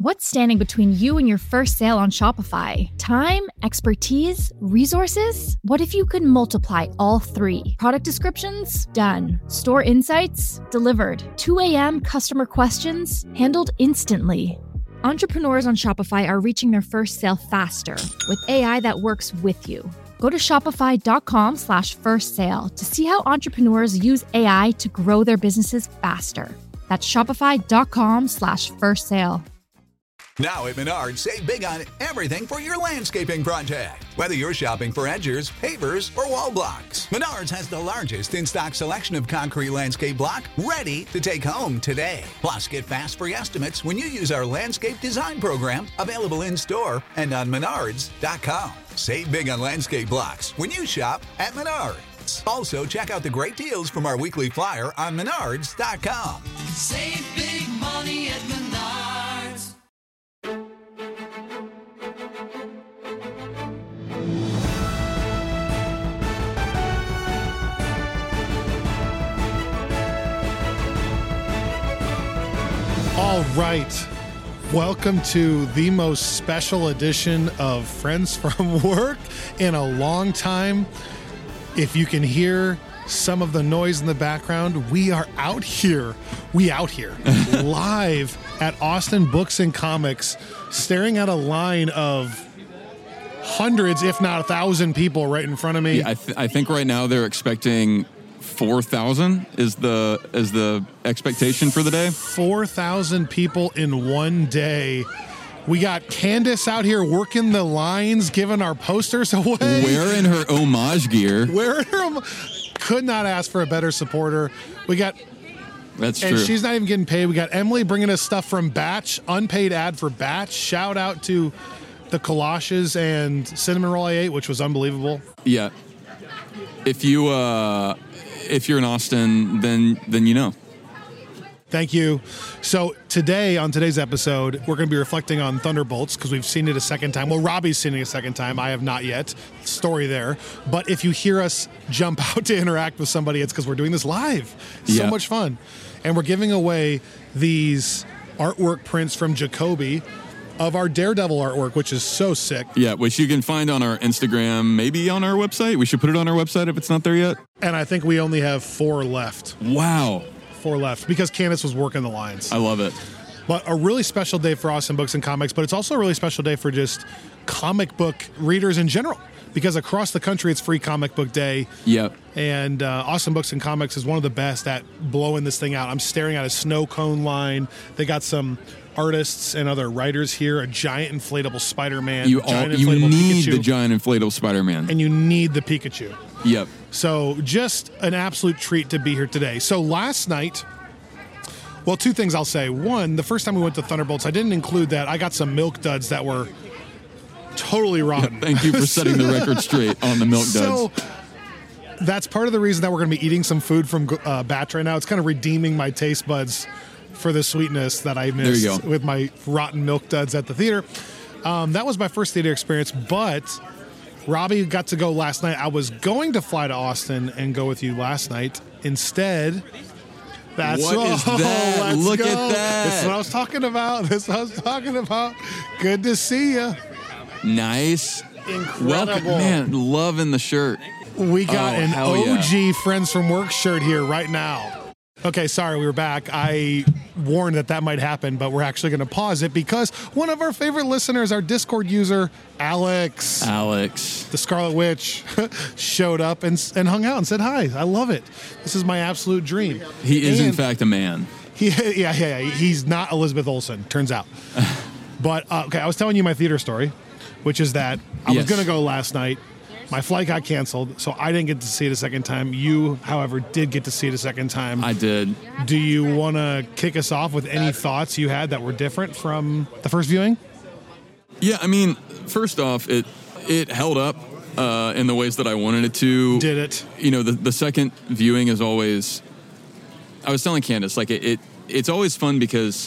What's standing between you and your first sale on Shopify? Time, expertise, resources? What if you could multiply all three? Product descriptions? Done. Store insights? Delivered. 2 a.m. customer questions? Handled instantly. Entrepreneurs on Shopify are reaching their first sale faster with AI that works with you. Go to shopify.com/first sale to see how entrepreneurs use AI to grow their businesses faster. That's shopify.com/first sale. Now at Menards, save big on everything for your landscaping project. Whether you're shopping for edgers, pavers, or wall blocks, Menards has the largest in-stock selection of concrete landscape block ready to take home today. Plus, get fast free estimates when you use our landscape design program, available in-store and on Menards.com. Save big on landscape blocks when you shop at Menards. Also, check out the great deals from our weekly flyer on Menards.com. Save big money at Menards. All right. Welcome to the most special edition of Friends from Work in a long time. If you can hear some of the noise in the background, we are out here live at Austin Books and Comics, staring at a line of hundreds, if not 1,000 people right in front of me. Yeah, I think right now they're expecting 4,000 is the expectation for the day. 4,000 people in one day. We got Candace out here working the lines, giving our posters away. Wearing her homage gear. Could not ask for a better supporter. That's true. And she's not even getting paid. We got Emily bringing us stuff from Batch, unpaid ad for Batch. Shout out to the Coloshes and cinnamon roll I ate, which was unbelievable. Yeah. If you're in Austin, then you know. Thank you. So today, on today's episode, we're going to be reflecting on Thunderbolts because we've seen it a second time. Well, Robbie's seen it a second time. I have not yet. Story there. But if you hear us jump out to interact with somebody, it's because we're doing this live. So much fun. And we're giving away these artwork prints from Jacoby of our Daredevil artwork, which is so sick. Yeah, which you can find on our Instagram, maybe on our website. We should put it on our website if it's not there yet. And I think we only have 4 left. Wow. 4 left because Candace was working the lines. I love it. But a really special day for Austin Books and Comics, but it's also a really special day for just comic book readers in general because across the country it's Free Comic Book Day. Yep. And Austin Books and Comics is one of the best at blowing this thing out. I'm staring at a snow cone line. They got some artists and other writers here, a giant inflatable Spider-Man. You need the giant inflatable Spider-Man. And you need the Pikachu. Yep. So just an absolute treat to be here today. So last night, well, 2 things I'll say. One, the first time we went to Thunderbolts, I didn't include that. I got some Milk Duds that were totally rotten. Thank you for setting the record straight on the Milk Duds. So that's part of the reason that we're going to be eating some food from Batch right now. It's kind of redeeming my taste buds for the sweetness that I missed with my rotten Milk Duds at the theater. That was my first theater experience, but Robbie got to go last night. I was going to fly to Austin and go with you last night. Instead, What is that? Look at that. This is what I was talking about. Good to see you. Nice. Incredible. Welcome, man, loving the shirt. We got an OG yeah. Friends from Work shirt here right now. Okay, sorry, we were back. I warned that might happen, but we're actually going to pause it because one of our favorite listeners, our Discord user, Alex, the Scarlet Witch, showed up and hung out and said hi. I love it. This is my absolute dream. He is, in fact, a man. Yeah. He's not Elizabeth Olsen, turns out. But, okay, I was telling you my theater story, which is that I was going to go last night. My flight got canceled, so I didn't get to see it a second time. You, however, did get to see it a second time. I did. Do you want to kick us off with any thoughts you had that were different from the first viewing? Yeah, I mean, first off, it held up in the ways that I wanted it to. Did it? You know, the second viewing is always... I was telling Candace, like, it's always fun because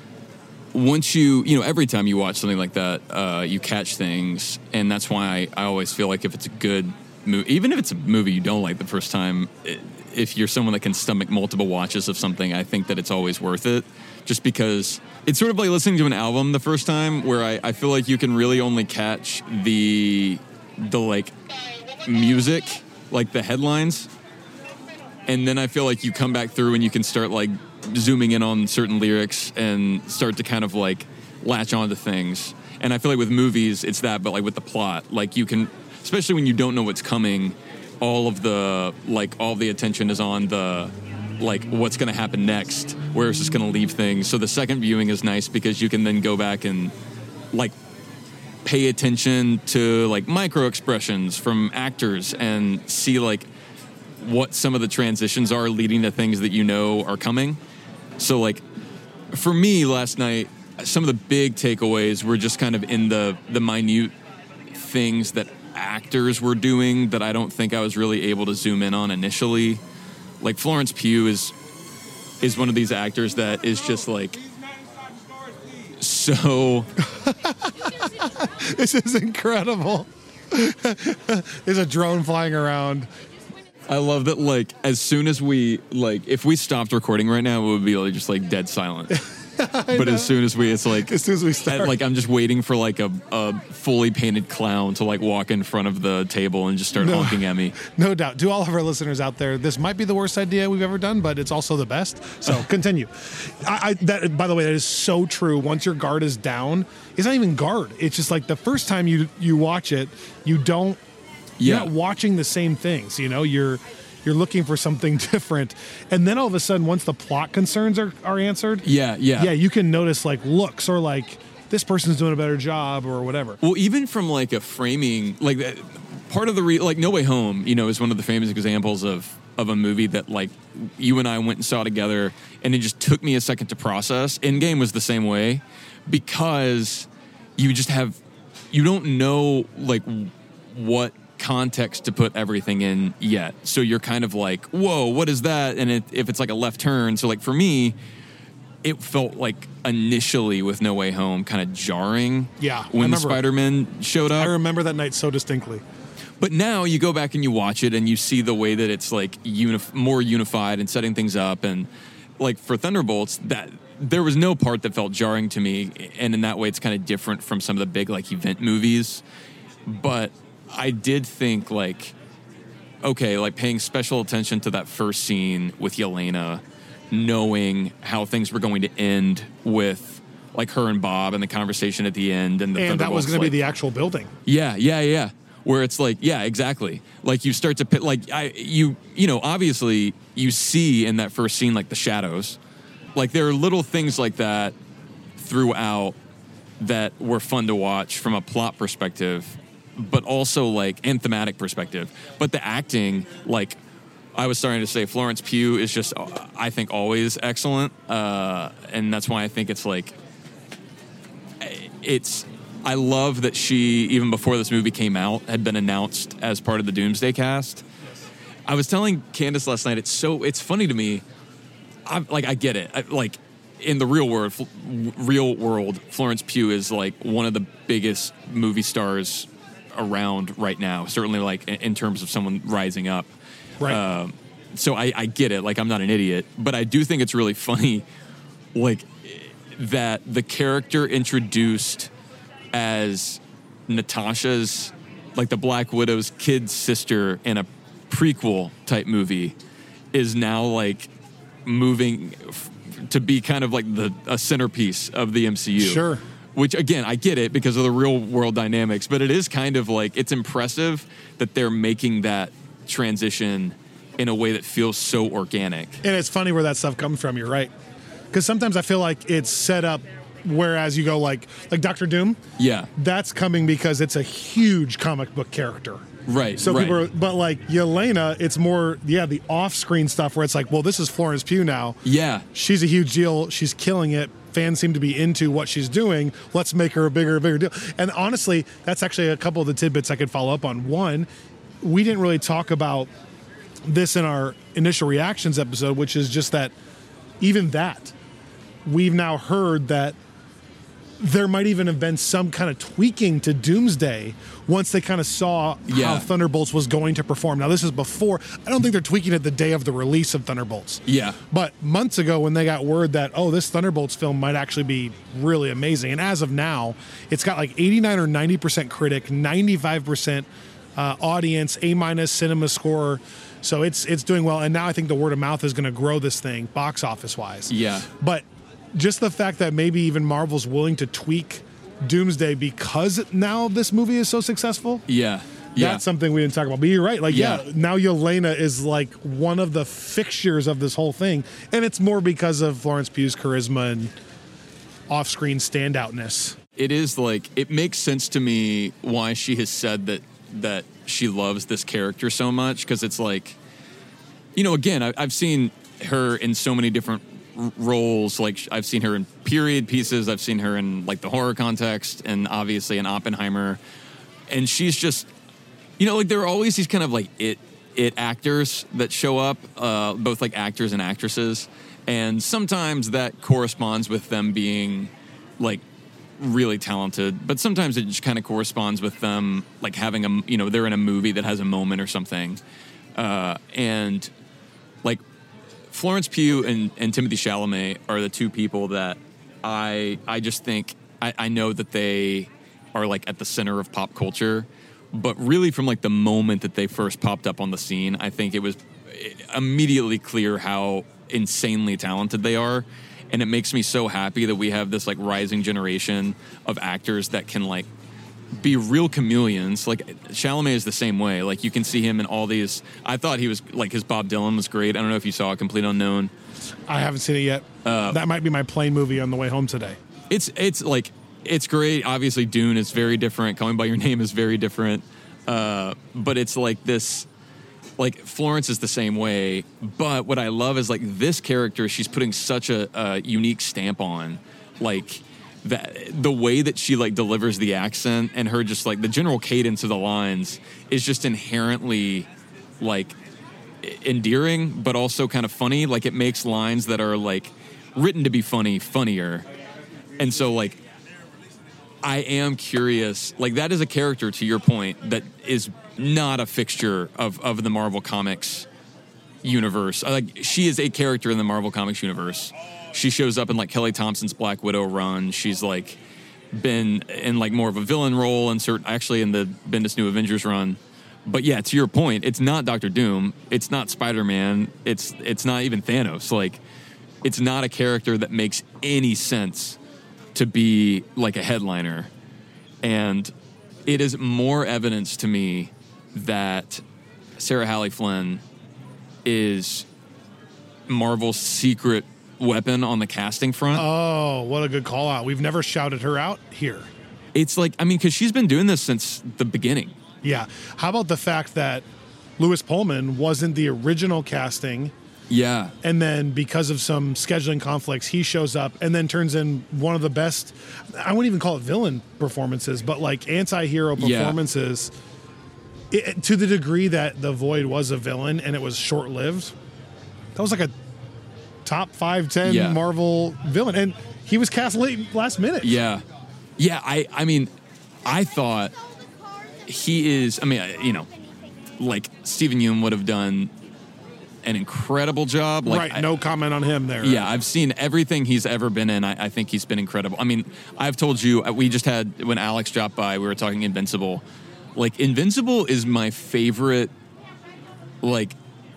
once every time you watch something like that, you catch things, and that's why I always feel like if it's a good movie, even if it's a movie you don't like the first time, if you're someone that can stomach multiple watches of something, I think that it's always worth it. just because it's sort of like listening to an album the first time, where I feel like you can really only catch the like music, like the headlines, and then I feel like you come back through and you can start like zooming in on certain lyrics and start to kind of like latch onto things. And I feel like with movies it's that, but like with the plot, like you can, especially when you don't know what's coming, all the attention is on the like what's going to happen next, where it's just going to leave things. So the second viewing is nice because you can then go back and like pay attention to like micro expressions from actors and see like what some of the transitions are leading to things that you know are coming. So like for me last night, some of the big takeaways were just kind of in the minute things that actors were doing that I don't think I was really able to zoom in on initially. Like Florence Pugh is one of these actors that is just like so. This is incredible. There's a drone flying around. I love that, like, as soon as we, like, if we stopped recording right now, it would be like, just, like, dead silent. But as soon as we start. Like, I'm just waiting for, like, a fully painted clown to, like, walk in front of the table and just start honking at me. No doubt. To all of our listeners out there, this might be the worst idea we've ever done, but it's also the best. So continue. That, by the way, that is so true. Once your guard is down, it's not even guard. It's just, like, the first time you watch it, you're not watching the same things, you know, you're looking for something different. And then all of a sudden, once the plot concerns are answered, you can notice like looks or like this person's doing a better job or whatever. Well, even from like a framing, like part of the like No Way Home, you know, is one of the famous examples of a movie that like you and I went and saw together, and it just took me a second to process. Endgame was the same way, because you don't know like what context to put everything in yet. So you're kind of like, whoa, what is that? And if it's like a left turn. So like for me, it felt like initially with No Way Home kind of jarring. Yeah. When the Spider-Man showed up. I remember that night so distinctly. But now you go back and you watch it and you see the way that it's like more unified and setting things up. And like for Thunderbolts, that there was no part that felt jarring to me. And in that way, it's kind of different from some of the big like event movies. But I did think like, okay, like paying special attention to that first scene with Yelena, knowing how things were going to end with like her and Bob and the conversation at the end. And that was going to be the actual building. Yeah. Where it's like, yeah, exactly. Like you start to pit, like you know, obviously you see in that first scene, like the shadows, like there are little things like that throughout that were fun to watch from a plot perspective, but also like and thematic perspective. But the acting, like I was starting to say, Florence Pugh is just, I think, always excellent. And that's why I think it's like, I love that she, even before this movie came out, had been announced as part of the Doomsday cast. I was telling Candace last night, it's funny to me. I get it. Like in the real world, Florence Pugh is like one of the biggest movie stars around right now, certainly like in terms of someone rising up. Right. So I get it. Like I'm not an idiot, but I do think it's really funny, like that the character introduced as Natasha's, like the Black Widow's kid sister in a prequel type movie, is now like moving to be kind of like a centerpiece of the MCU. Sure. Which, again, I get it because of the real world dynamics, but it is kind of like, it's impressive that they're making that transition in a way that feels so organic. And it's funny where that stuff comes from, you're right. Because sometimes I feel like it's set up, whereas you go like Doctor Doom. Yeah. That's coming because it's a huge comic book character. Right. So people but like Yelena, it's more, the off-screen stuff where it's like, well, this is Florence Pugh now. Yeah. She's a huge deal. She's killing it. Fans seem to be into what she's doing. Let's make her a bigger deal. And honestly, that's actually a couple of the tidbits I could follow up on. One, we didn't really talk about this in our initial reactions episode, which is just that even that, we've now heard that there might even have been some kind of tweaking to Doomsday once they kind of saw how Thunderbolts was going to perform. Now, this is before. I don't think they're tweaking it the day of the release of Thunderbolts. Yeah. But months ago when they got word that, oh, this Thunderbolts film might actually be really amazing. And as of now, it's got like 89 or 90% critic, 95% audience, A- cinema score. So it's doing well. And now I think the word of mouth is going to grow this thing box office wise. Yeah. But just the fact that maybe even Marvel's willing to tweak Doomsday because now this movie is so successful. Yeah. That's something we didn't talk about. But you're right. Like, now Yelena is like one of the fixtures of this whole thing. And it's more because of Florence Pugh's charisma and off-screen standoutness. It is like, it makes sense to me why she has said that she loves this character so much. Because it's like, you know, again, I've seen her in so many different roles. Like, I've seen her in period pieces. I've seen her in like the horror context, and obviously in Oppenheimer. And she's just, you know, like there are always these kind of like it actors that show up, both like actors and actresses. And sometimes that corresponds with them being like really talented, but sometimes it just kind of corresponds with them like having a, you know, they're in a movie that has a moment or something. And like Florence Pugh and Timothée Chalamet are the two people that I just think, I know that they are like at the center of pop culture, but really from like the moment that they first popped up on the scene, I think it was immediately clear how insanely talented they are. And it makes me so happy that we have this like rising generation of actors that can like be real chameleons. Like Chalamet is the same way. Like you can see him in all these. I thought he was like, his Bob Dylan was great. I don't know if you saw Complete Unknown. I haven't seen it yet. That might be my plane movie on the way home today. It's like, it's great. Obviously Dune is very different. Call Me by Your Name is very different. But it's like this, like Florence is the same way. But what I love is like this character, she's putting such a unique stamp on, like that the way that she like delivers the accent and her just like the general cadence of the lines is just inherently like endearing, but also kind of funny. Like it makes lines that are like written to be funny, funnier. And so like, I am curious, like that is a character, to your point, that is not a fixture of the Marvel Comics universe. Like she is a character in the Marvel Comics universe. She shows up in like Kelly Thompson's Black Widow run. She's like been in like more of a villain role in the Bendis New Avengers run. But yeah, to your point, it's not Doctor Doom. It's not Spider-Man. It's not even Thanos. Like it's not a character that makes any sense to be like a headliner. And it is more evidence to me that Sarah Halley Flynn is Marvel's secret weapon on the casting front. Oh, what a good call out. We've never shouted her out here. It's like, I mean, because she's been doing this since the beginning. Yeah. How about the fact that Lewis Pullman wasn't the original casting? Yeah. And then because of some scheduling conflicts, he shows up and then turns in one of the best, I wouldn't even call it villain performances, but like anti-hero performances. To the degree that The Void was a villain and it was short-lived. That was like a top 5, 10 Marvel villain. And he was cast last minute. Yeah. Yeah, I mean, I thought he is, I mean, you know, like Stephen Yeun would have done an incredible job. Like, right, no comment on him there. Yeah, I've seen everything he's ever been in. I think he's been incredible. I mean, I've told you, we just had, when Alex dropped by, we were talking Invincible. Like, Invincible is my favorite, like,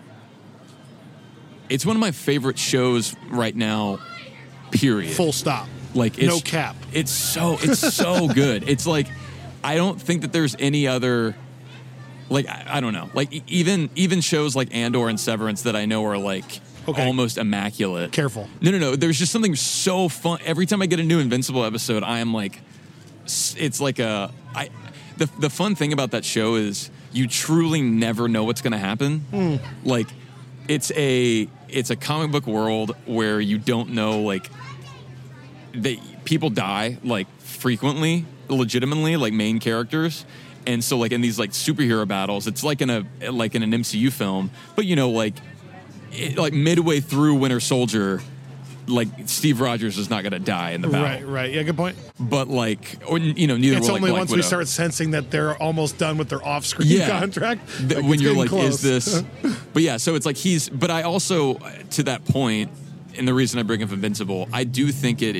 it's one of my favorite shows right now, period. Full stop. Like, it's, no cap. It's so good. It's like, I don't think that there's any other, like, I don't know. Like, even shows like Andor and Severance that I know are like almost immaculate. Careful. No. There's just something so fun. Every time I get a new Invincible episode, I am like, it's like the fun thing about that show is you truly never know what's going to happen. Like, it's a comic book world where you don't know, like, people die like frequently, legitimately, like main characters. And so, like, in these, like, superhero battles, it's like in an MCU film. But, you know, like midway through Winter Soldier, like Steve Rogers is not going to die in the battle. Right. Yeah, good point. But like, or neither. It's will only like once Black we Widow. start sensing that they're almost done with their off-screen contract. When it's you're getting like, close. is this? But yeah, so it's like but I also, to that point, and the reason I bring up Invincible, I do think it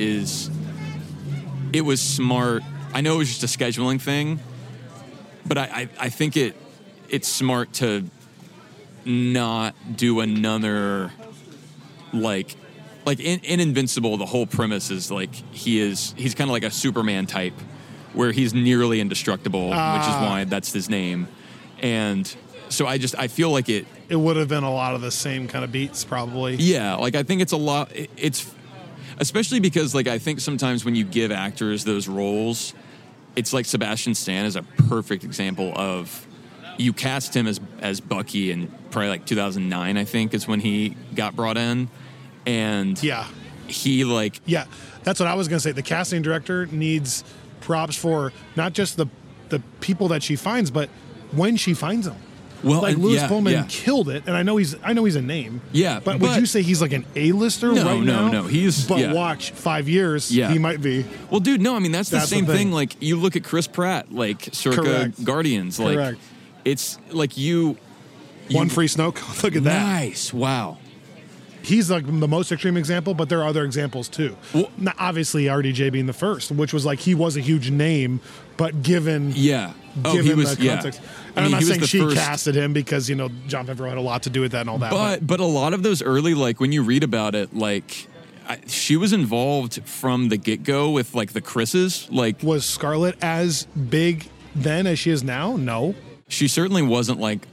was smart. I know it was just a scheduling thing, but I think it's smart to not do another, like in Invincible, the whole premise is like he's kind of like a Superman type, where he's nearly indestructible, which is why that's his name. And so I feel like it would have been a lot of the same kind of beats, probably. Yeah, like I think it's a lot. It's especially because like I think sometimes when you give actors those roles, it's like Sebastian Stan is a perfect example of, you cast him as Bucky in probably like 2009, I think, is when he got brought in. And he like... Yeah, that's what I was going to say. The casting director needs props for not just the people that she finds, but when she finds them. Well, like Louis Pullman killed it, and I know he's a name. Yeah, but would you say he's like an A-lister right now? No. But watch 5 years, he might be. Well, dude, no, I mean that's the same thing. Like you look at Chris Pratt, like circa Guardians, like it's like you One Free Snoke. Look at that. Nice. Wow. He's like the most extreme example, but there are other examples too. Well, now, obviously, RDJ being the first, which was like he was a huge name, but given he was the context. And I'm not saying she casted him because Jon Favreau had a lot to do with that and all that. But a lot of those early, like when you read about it, like she was involved from the get-go with like the Chris's. Like, was Scarlett as big then as she is now? No. She certainly wasn't like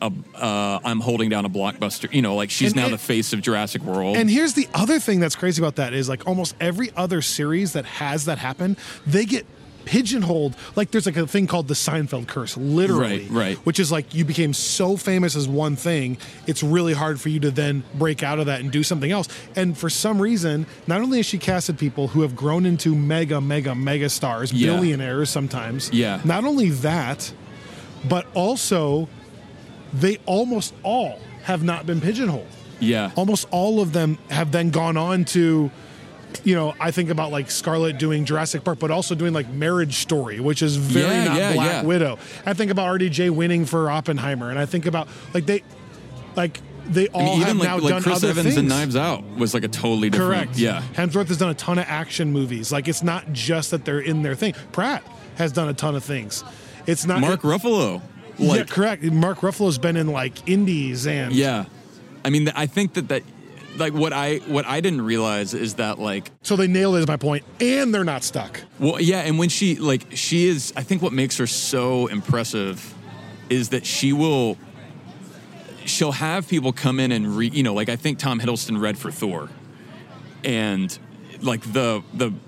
I'm holding down a blockbuster, like she's now the face of Jurassic World. And here's the other thing that's crazy about that is like almost every other series that has that happen, they get pigeonholed. Like there's like a thing called the Seinfeld curse, literally, right. Which is like you became so famous as one thing, it's really hard for you to then break out of that and do something else. And for some reason, not only has she casted people who have grown into mega stars, billionaires sometimes. Yeah. Not only that, but also, they almost all have not been pigeonholed. Yeah. Almost all of them have then gone on to, I think about like Scarlett doing Jurassic Park, but also doing like Marriage Story, which is very not Black Widow. I think about RDJ winning for Oppenheimer, and I think about they all have now done Chris other Evans things. in Knives Out was like a totally different. Correct. Yeah. Hemsworth has done a ton of action movies. Like it's not just that they're in their thing. Pratt has done a ton of things. It's not Mark Ruffalo. Yeah, correct. Mark Ruffalo's been in like indies and I mean, I think that like what I didn't realize is that like, so they nailed it is my point, and they're not stuck. Well, yeah, and when she is, I think what makes her so impressive is that she'll have people come in and like I think Tom Hiddleston read for Thor, and like the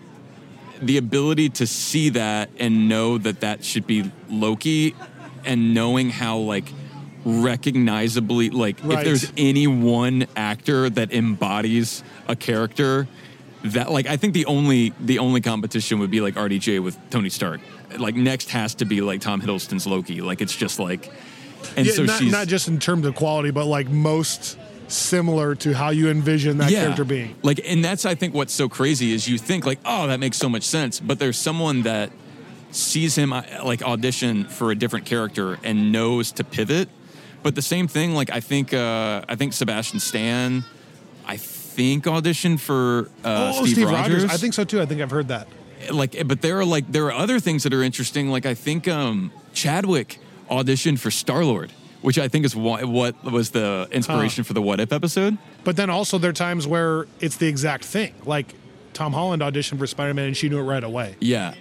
ability to see that and know that should be Loki, and knowing how like recognizably if there's any one actor that embodies a character, that like I think the only competition would be like RDJ with Tony Stark. Like next has to be like Tom Hiddleston's Loki. Like it's just like, and so she's not just in terms of quality, but like most similar to how you envision that character being. Like, and that's, I think, what's so crazy is you think like, oh, that makes so much sense. But there's someone that sees him like audition for a different character and knows to pivot. But the same thing, like I think Sebastian Stan, auditioned for Steve Rogers. I think so too. I think I've heard that. Like, but there are other things that are interesting. Like I think Chadwick auditioned for Star-Lord, which I think is what was the inspiration for the What If episode. But then also there are times where it's the exact thing. Like Tom Holland auditioned for Spider-Man and she knew it right away. Yeah.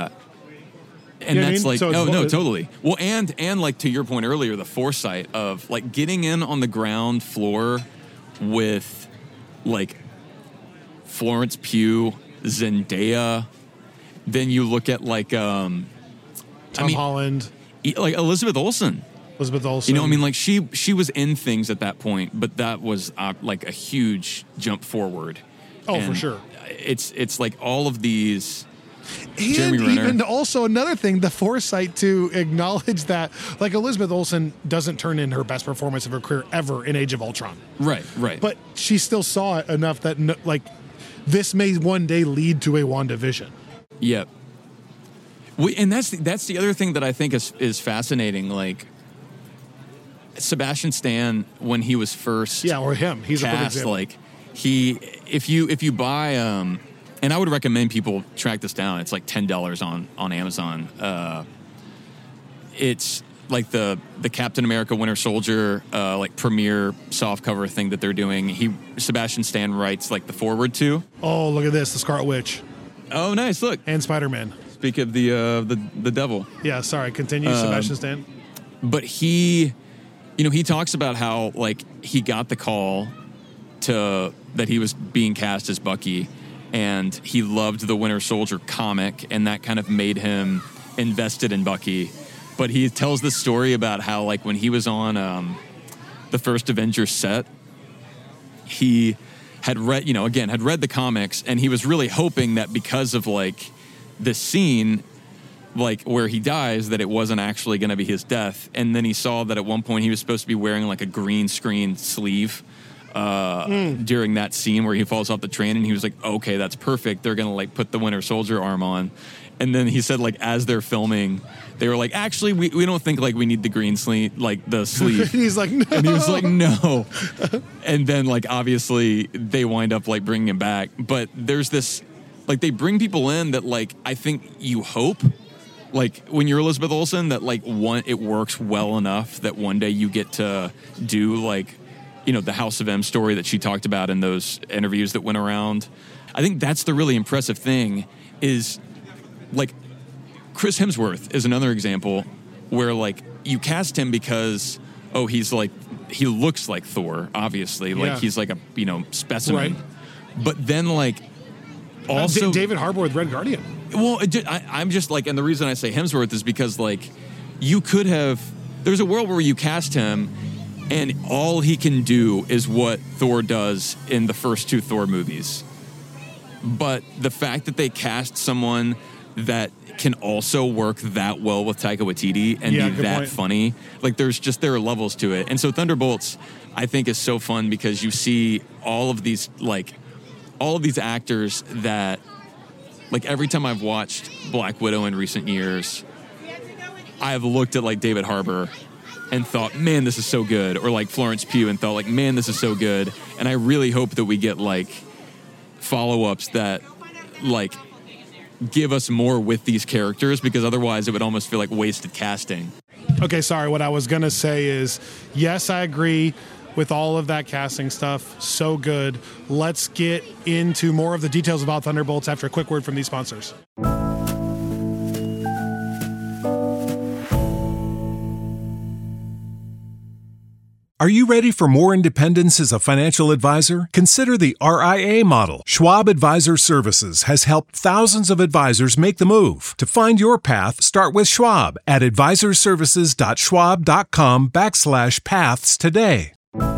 And that's like, totally. Well, and like to your point earlier, the foresight of like getting in on the ground floor with like Florence Pugh, Zendaya. Then you look at like Tom Holland, like Elizabeth Olsen. Like she was in things at that point, but that was like a huge jump forward. Oh, and for sure. It's like all of these. And Jeremy Renner. Even also another thing, the foresight to acknowledge that, like Elizabeth Olsen doesn't turn in her best performance of her career ever in Age of Ultron. Right. But she still saw it enough that like this may one day lead to a WandaVision. Yep. And that's the other thing that I think is fascinating. Like Sebastian Stan, when he was first, or him, he's cast, a good example. like if you buy, and I would recommend people track this down. It's like $10 on Amazon. It's like the Captain America Winter Soldier like premiere softcover thing that they're doing. Sebastian Stan writes like the foreword to. Oh, look at this, the Scarlet Witch. Oh, nice! Look, and Spider-Man. Speak of the devil. Yeah, sorry. Continue, Sebastian Stan. But he talks about how like he got the call that he was being cast as Bucky, and he loved the Winter Soldier comic, and that kind of made him invested in Bucky. But he tells this story about how like when he was on the first Avengers set, he had read the comics, and he was really hoping that because of like this scene, like where he dies, that it wasn't actually going to be his death. And then he saw that at one point he was supposed to be wearing like a green screen sleeve during that scene where he falls off the train, and he was like, okay, that's perfect. They're going to like put the Winter Soldier arm on. And then he said, like, as they're filming, they were like, actually, we don't think like we need the green sleeve, like the sleeve. He's like, no. And he was like, no. And then like obviously they wind up like bringing him back. But there's this, like, they bring people in that like I think you hope, like when you're Elizabeth Olsen, that like it works well enough that one day you get to do like, the House of M story that she talked about in those interviews that went around. I think that's the really impressive thing is. Like, Chris Hemsworth is another example where, like, you cast him because, he's like, he looks like Thor, obviously. Yeah. Like, he's like a, specimen. Right. But then, like, also... David Harbour with Red Guardian. Well, I'm just, like, and the reason I say Hemsworth is because, like, you could have... There's a world where you cast him, and all he can do is what Thor does in the first 2 Thor movies. But the fact that they cast someone... that can also work that well with Taika Waititi and be that point. Funny. Like there are levels to it. And so Thunderbolts, I think, is so fun because you see all of these actors that, like, every time I've watched Black Widow in recent years, I have looked at like David Harbour and thought, man, this is so good. Or like Florence Pugh and thought like, man, this is so good. And I really hope that we get like follow-ups that like give us more with these characters, because otherwise it would almost feel like wasted casting. Okay, sorry. What I was going to say is, yes, I agree with all of that casting stuff. So good. Let's get into more of the details about Thunderbolts after a quick word from these sponsors. Are you ready for more independence as a financial advisor? Consider the RIA model. Schwab Advisor Services has helped thousands of advisors make the move. To find your path, start with Schwab at advisorservices.schwab.com/paths today.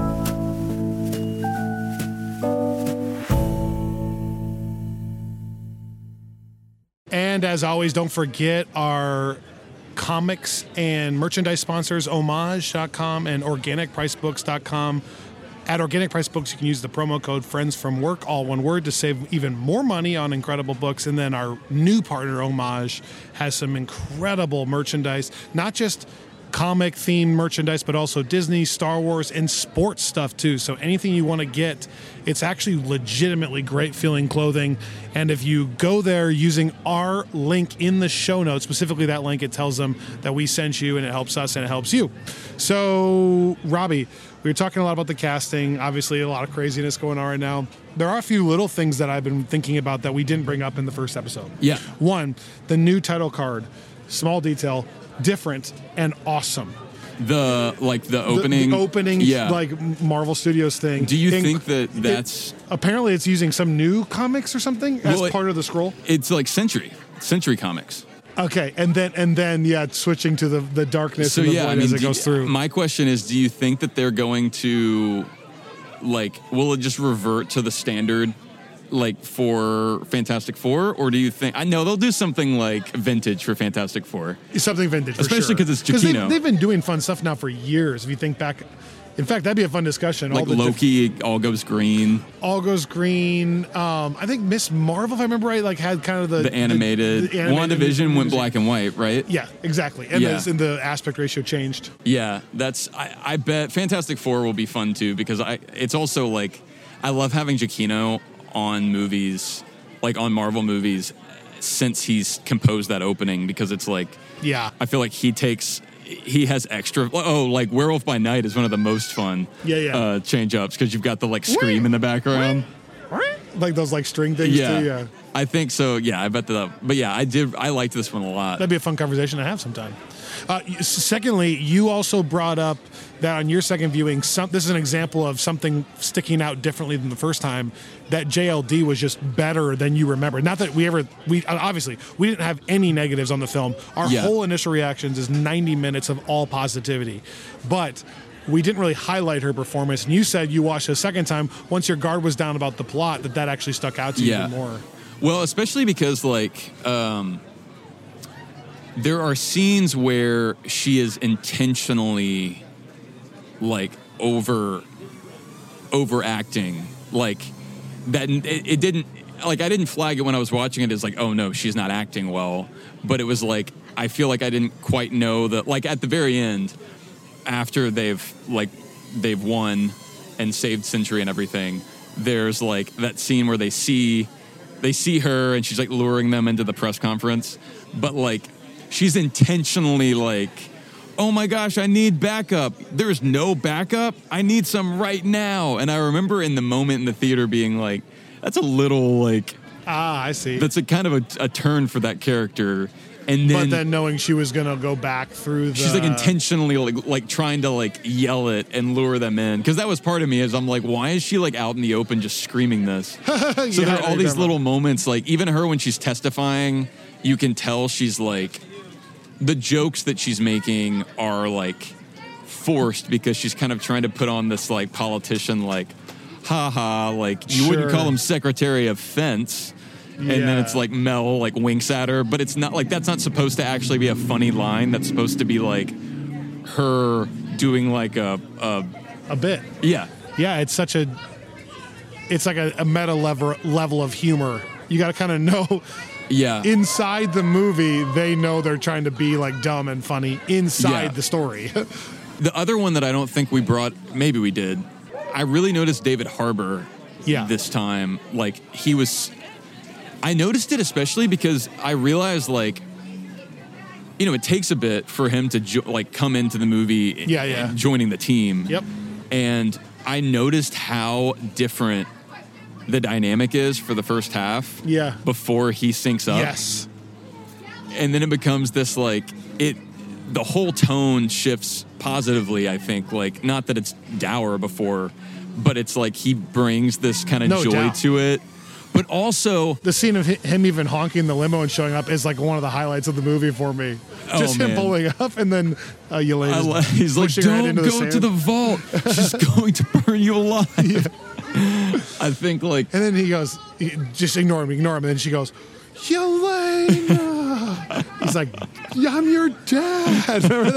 And as always, don't forget our comics and merchandise sponsors, Homage.com and OrganicPriceBooks.com. At Organic Price Books, you can use the promo code FriendsFromWork, all one word, to save even more money on incredible books. And then our new partner, Homage, has some incredible merchandise, not just comic-themed merchandise, but also Disney, Star Wars, and sports stuff, too. So anything you want to get, it's actually legitimately great-feeling clothing. And if you go there using our link in the show notes, specifically that link, it tells them that we sent you, and it helps us, and it helps you. So, Robbie, we were talking a lot about the casting. Obviously, a lot of craziness going on right now. There are a few little things that I've been thinking about that we didn't bring up in the first episode. Yeah. One, the new title card. Small detail. Different and awesome. The opening, the opening, yeah. Like Marvel Studios thing. Do you think that's apparently it's using some new comics or something as part of the scroll? It's like Century Comics. Okay, and then yeah, switching to the darkness and the void as it goes through. My question is, do you think that they're going to, like, will it just revert to the standard, like, for Fantastic Four, or do you think... I know they'll do something, like, vintage for Fantastic Four. Something vintage, especially because it's Giacchino. They've been doing fun stuff now for years. If you think back, In fact, that'd be a fun discussion. Like Loki, all goes green. All goes green. I think Miss Marvel, if I remember right, like had kind of the animated. the animated WandaVision went black and white, right? Yeah, exactly. And the aspect ratio changed. Yeah, I bet Fantastic Four will be fun too, because it's also like I love having Giacchino on movies, like on Marvel movies, since he's composed that opening, because it's like I feel like he has extra. Like Werewolf by Night is one of the most fun change ups, because you've got the like scream in the background, like those like string things too. Yeah, I think so. Yeah, I bet that. But yeah, I liked this one a lot. That'd be a fun conversation to have sometime. Secondly, you also brought up that on your second viewing, this is an example of something sticking out differently than the first time, that JLD was just better than you remember. Not that we obviously, we didn't have any negatives on the film. Our whole initial reactions is 90 minutes of all positivity. But we didn't really highlight her performance. And you said you watched it a second time, once your guard was down about the plot, that actually stuck out to you even more. Well, especially because like there are scenes where she is intentionally like overacting, like that. It didn't, like, I didn't flag it when I was watching it as like, oh no, she's not acting well. But it was like, I feel like I didn't quite know that, like at the very end, after they've won and saved Sentry and everything, there's like that scene where they see her and she's like luring them into the press conference, but like she's intentionally like, oh my gosh, I need backup. There's no backup. I need some right now. And I remember in the moment in the theater being like, that's a little like, I see. That's a kind of a turn for that character. And then, but then knowing she was going to go back through she's like intentionally like trying to like yell it and lure them in. Because that was part of me, is I'm like, why is she like out in the open just screaming this? So there are all these little moments, like even her when she's testifying, you can tell she's like, the jokes that she's making are like forced, because she's kind of trying to put on this like politician, like, haha, like you wouldn't call him Secretary of Fence. And then it's like Mel like winks at her, but it's not like, that's not supposed to actually be a funny line. That's supposed to be like her doing like a bit. Yeah. Yeah, it's like a meta level of humor. You got to kind of know. Yeah. Inside the movie, they know they're trying to be like dumb and funny inside the story. The other one that I don't think we brought, maybe we did, I really noticed David Harbour this time. Like I noticed it especially because I realized, like, you know, it takes a bit for him to come into the movie and joining the team. Yep. And I noticed how different the dynamic is for the first half. Yeah. Before he syncs up. Yes. And then it becomes this like the whole tone shifts positively, I think. Like, not that it's dour before, but it's like he brings this kind of joy to it. But also the scene of him even honking the limo and showing up is like one of the highlights of the movie for me. Just him pulling up, and then Yelena, he's like, "Don't go to the vault. She's going to burn you alive." Yeah. I think like, and then he goes, "Just ignore him." And then she goes, "Yelena." He's like, "I'm your dad." Remember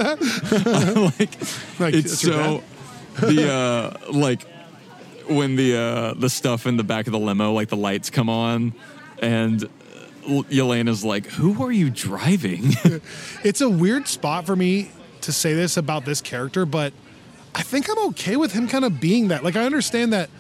that? like it's so the like. When the stuff in the back of the limo, like the lights come on, and Yelena's like, "Who are you driving?" It's a weird spot for me to say this about this character, but I think I'm okay with him kind of being that. Like, I understand that,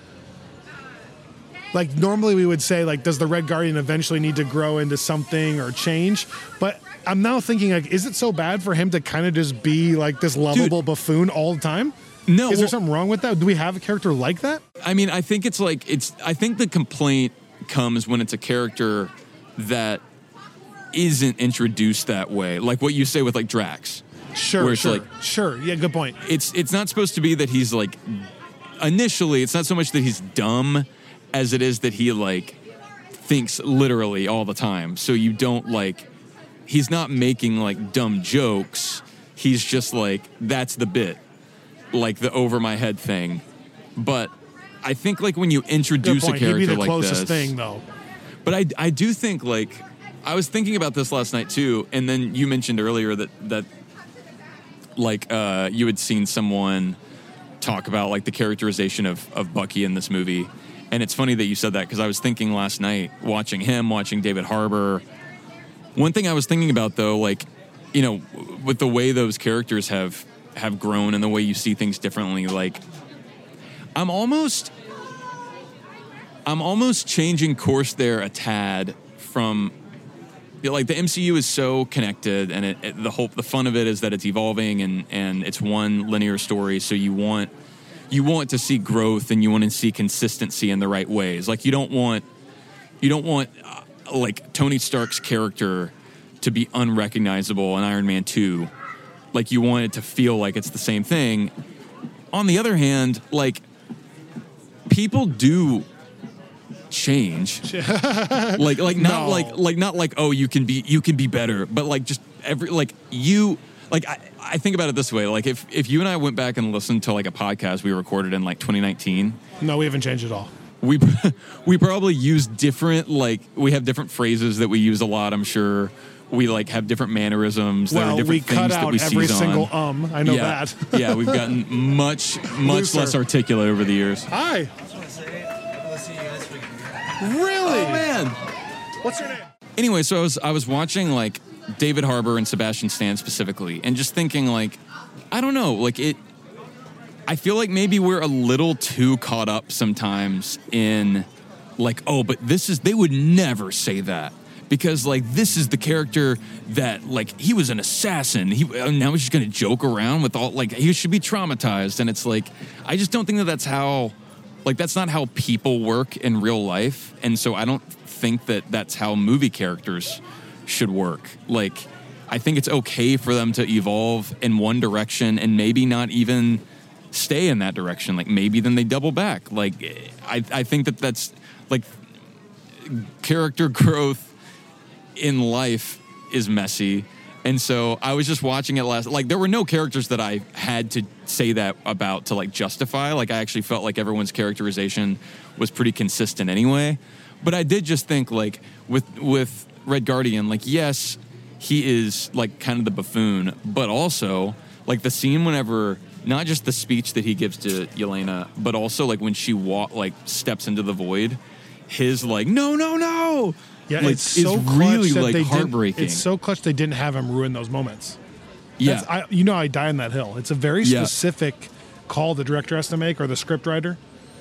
like, normally we would say, like, does the Red Guardian eventually need to grow into something or change? But I'm now thinking, like, is it so bad for him to kind of just be like this lovable buffoon all the time? No. Is there something wrong with that? Do we have a character like that? I mean, I think I think the complaint comes when it's a character that isn't introduced that way. Like what you say with like Drax. Sure. Yeah, good point. It's not supposed to be that he's like, initially, it's not so much that he's dumb as it is that he like thinks literally all the time. So you don't like, he's not making like dumb jokes. He's just like, that's the bit. Like the over my head thing. But I think like when you introduce a character like this, he'd be the closest thing though. But I do think like, I was thinking about this last night too, and then you mentioned earlier that like you had seen someone talk about like the characterization of Bucky in this movie. And it's funny that you said that, because I was thinking last night, watching David Harbour. One thing I was thinking about, though, like, you know, with the way those characters have grown and the way you see things differently, like, I'm almost changing course there a tad from, you know, like, the MCU is so connected, and the fun of it is that it's evolving and it's one linear story, so you want to see growth and you want to see consistency in the right ways. Like, you don't want like Tony Stark's character to be unrecognizable in Iron Man 2. Like, you want it to feel like it's the same thing. On the other hand, like, people do change. like not no. not like, oh, you can be better, but like just I think about it this way. Like, if you and I went back and listened to like a podcast we recorded in like 2019. No, we haven't changed at all. We probably use different, like, we have different phrases that we use a lot, I'm sure. We like have different mannerisms. Well, there are different we cut things out that we every seize single on. I know that. Yeah, we've gotten much less articulate over the years. Hi. I just want to say, let's see you guys for Really? Oh man. What's your name? Anyway, so I was watching like David Harbour and Sebastian Stan specifically, and just thinking like, I don't know, like I feel like maybe we're a little too caught up sometimes in like, oh, but they would never say that. Because, like, this is the character that, like, he was an assassin. Now he's just going to joke around with all, like, he should be traumatized. And it's like, I just don't think that's how, like, that's not how people work in real life. And so I don't think that's how movie characters should work. Like, I think it's okay for them to evolve in one direction and maybe not even stay in that direction. Like, maybe then they double back. Like, I think that's, like, character growth in life is messy. And so I was just watching it like, there were no characters that I had to say that about to like justify. Like, I actually felt like everyone's characterization was pretty consistent anyway. But I did just think, like, with Red Guardian, like, yes, he is like kind of the buffoon, but also like the scene whenever, not just the speech that he gives to Yelena, but also like when she steps into the void, his like, no. Yeah, like, it's so really clutch like heartbreaking. It's so clutch they didn't have him ruin those moments. Yeah, I die on that hill. It's a very specific call the director has to make, or the script writer.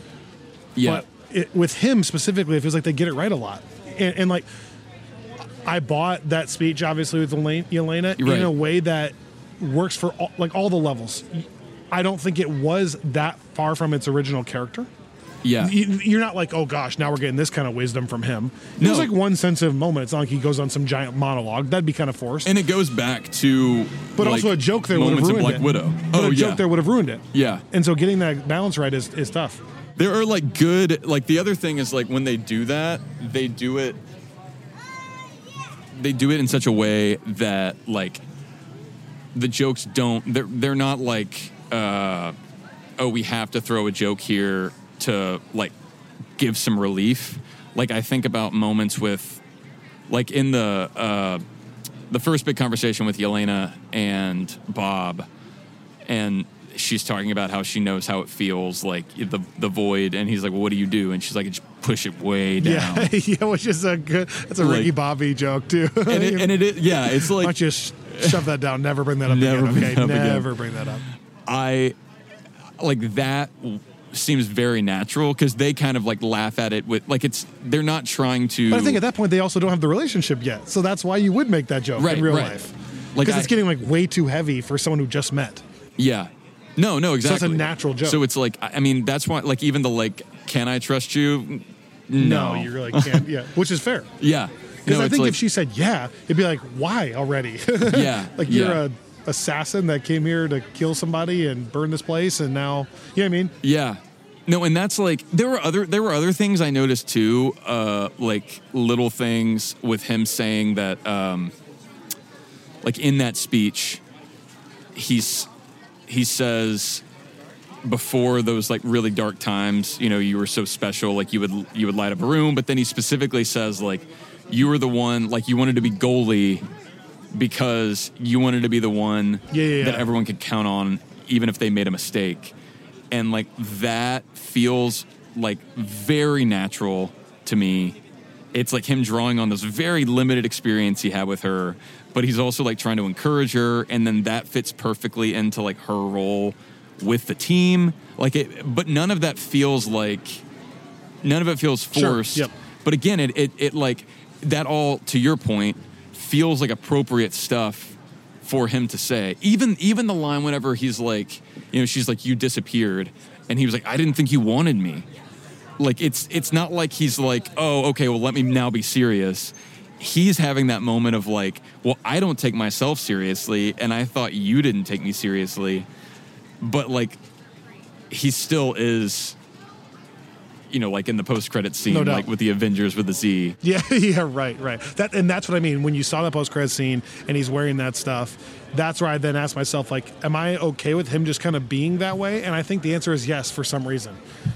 Yeah, but with him specifically, it feels like they get it right a lot. And like, I bought that speech obviously with Yelena in a way that works for all the levels. I don't think it was that far from its original character. Yeah. You're not like, oh gosh, now we're getting this kind of wisdom from him. It was like one sensitive moment. It's not like he goes on some giant monologue. That'd be kind of forced. And it goes back to, but like, also a joke there would have ruined Black it. Widow. But a joke there would have ruined it. Yeah. And so getting that balance right is tough. There are like good, like the other thing is like when they do that, they do it in such a way that like the jokes they're not like, oh, we have to throw a joke here to like give some relief. Like, I think about moments with, like, in the first big conversation with Yelena and Bob, and she's talking about how she knows how it feels, like the void, and he's like, well, what do you do? And she's like, just push it way down. Yeah, which is that's a like, Ricky Bobby joke too. And it is, yeah, it's like, why don't you shove that down, never bring that up again. Never bring that up. I like that seems very natural because they kind of like laugh at it with like they're not trying to. But I think at that point they also don't have the relationship yet, so that's why you would make that joke in real life. Like, because it's getting like way too heavy for someone who just met. Yeah, no, exactly. So it's a natural joke. So it's like, I mean, that's why like even the like, can I trust you? No, you really can't. Yeah, which is fair. Yeah, because I think if she said yeah, it'd be like, why already? Yeah, like you're a assassin that came here to kill somebody and burn this place, and now, you know what I mean? Yeah. No, and that's like, there were other things I noticed too, like little things with him saying that, like in that speech, he says before those like really dark times, you know, you were so special, like you would light up a room, but then he specifically says like, you were the one, like you wanted to be goalie because you wanted to be the one that everyone could count on, even if they made a mistake. And like that feels like very natural to me. It's like him drawing on this very limited experience he had with her, but he's also like trying to encourage her, and then that fits perfectly into like her role with the team. Like but none of that feels forced. Sure. Yep. But again, it like that all, to your point, feels like appropriate stuff for him to say. Even the line whenever he's like, she's like, "You disappeared," and he was like, "I didn't think you wanted me." Like it's not like he's like, "Oh, okay, well let me now be serious." He's having that moment of like, "Well, I don't take myself seriously, and I thought you didn't take me seriously." But like he still is, like in the post-credit scene, No doubt. like with the Avengers with the Z. Yeah, right. That's what I mean. When you saw that post-credit scene and he's wearing that stuff, that's where I then asked myself, like, am I okay with him just kind of being that way? And I think the answer is yes for some reason.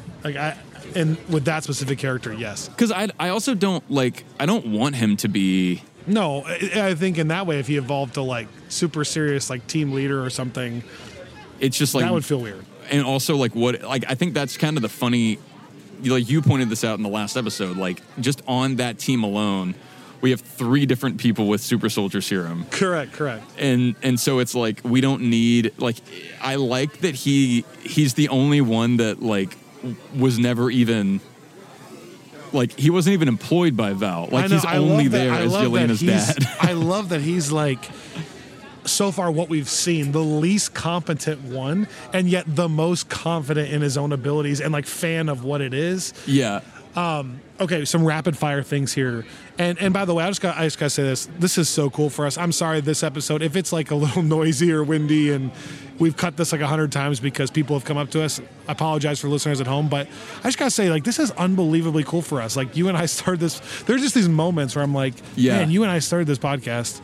And with that specific character, yes. Because I also don't want him to be. No, I think in that way, if he evolved to like super serious, like team leader or something, It's just like that would feel weird. And also I think that's kind of the funny, like you pointed this out in the last episode, like just on that team alone, we have 3 different people with super soldier serum. Correct. And so it's like, we don't need, like, I like that he's the only one that like was never even, like, he wasn't even employed by Val. Like, he's only there as Yelena's dad. I love that he's like, so far what we've seen, the least competent one, and yet the most confident in his own abilities and like fan of what it is. Yeah. Okay, some rapid fire things here. And by the way, I just gotta say this. This is so cool for us. I'm sorry this episode, if it's like a little noisy or windy and we've cut this like 100 times because people have come up to us, I apologize for listeners at home, but I just gotta say, like, this is unbelievably cool for us. Like, you and I started this, there's just these moments where I'm like, man, you and I started this podcast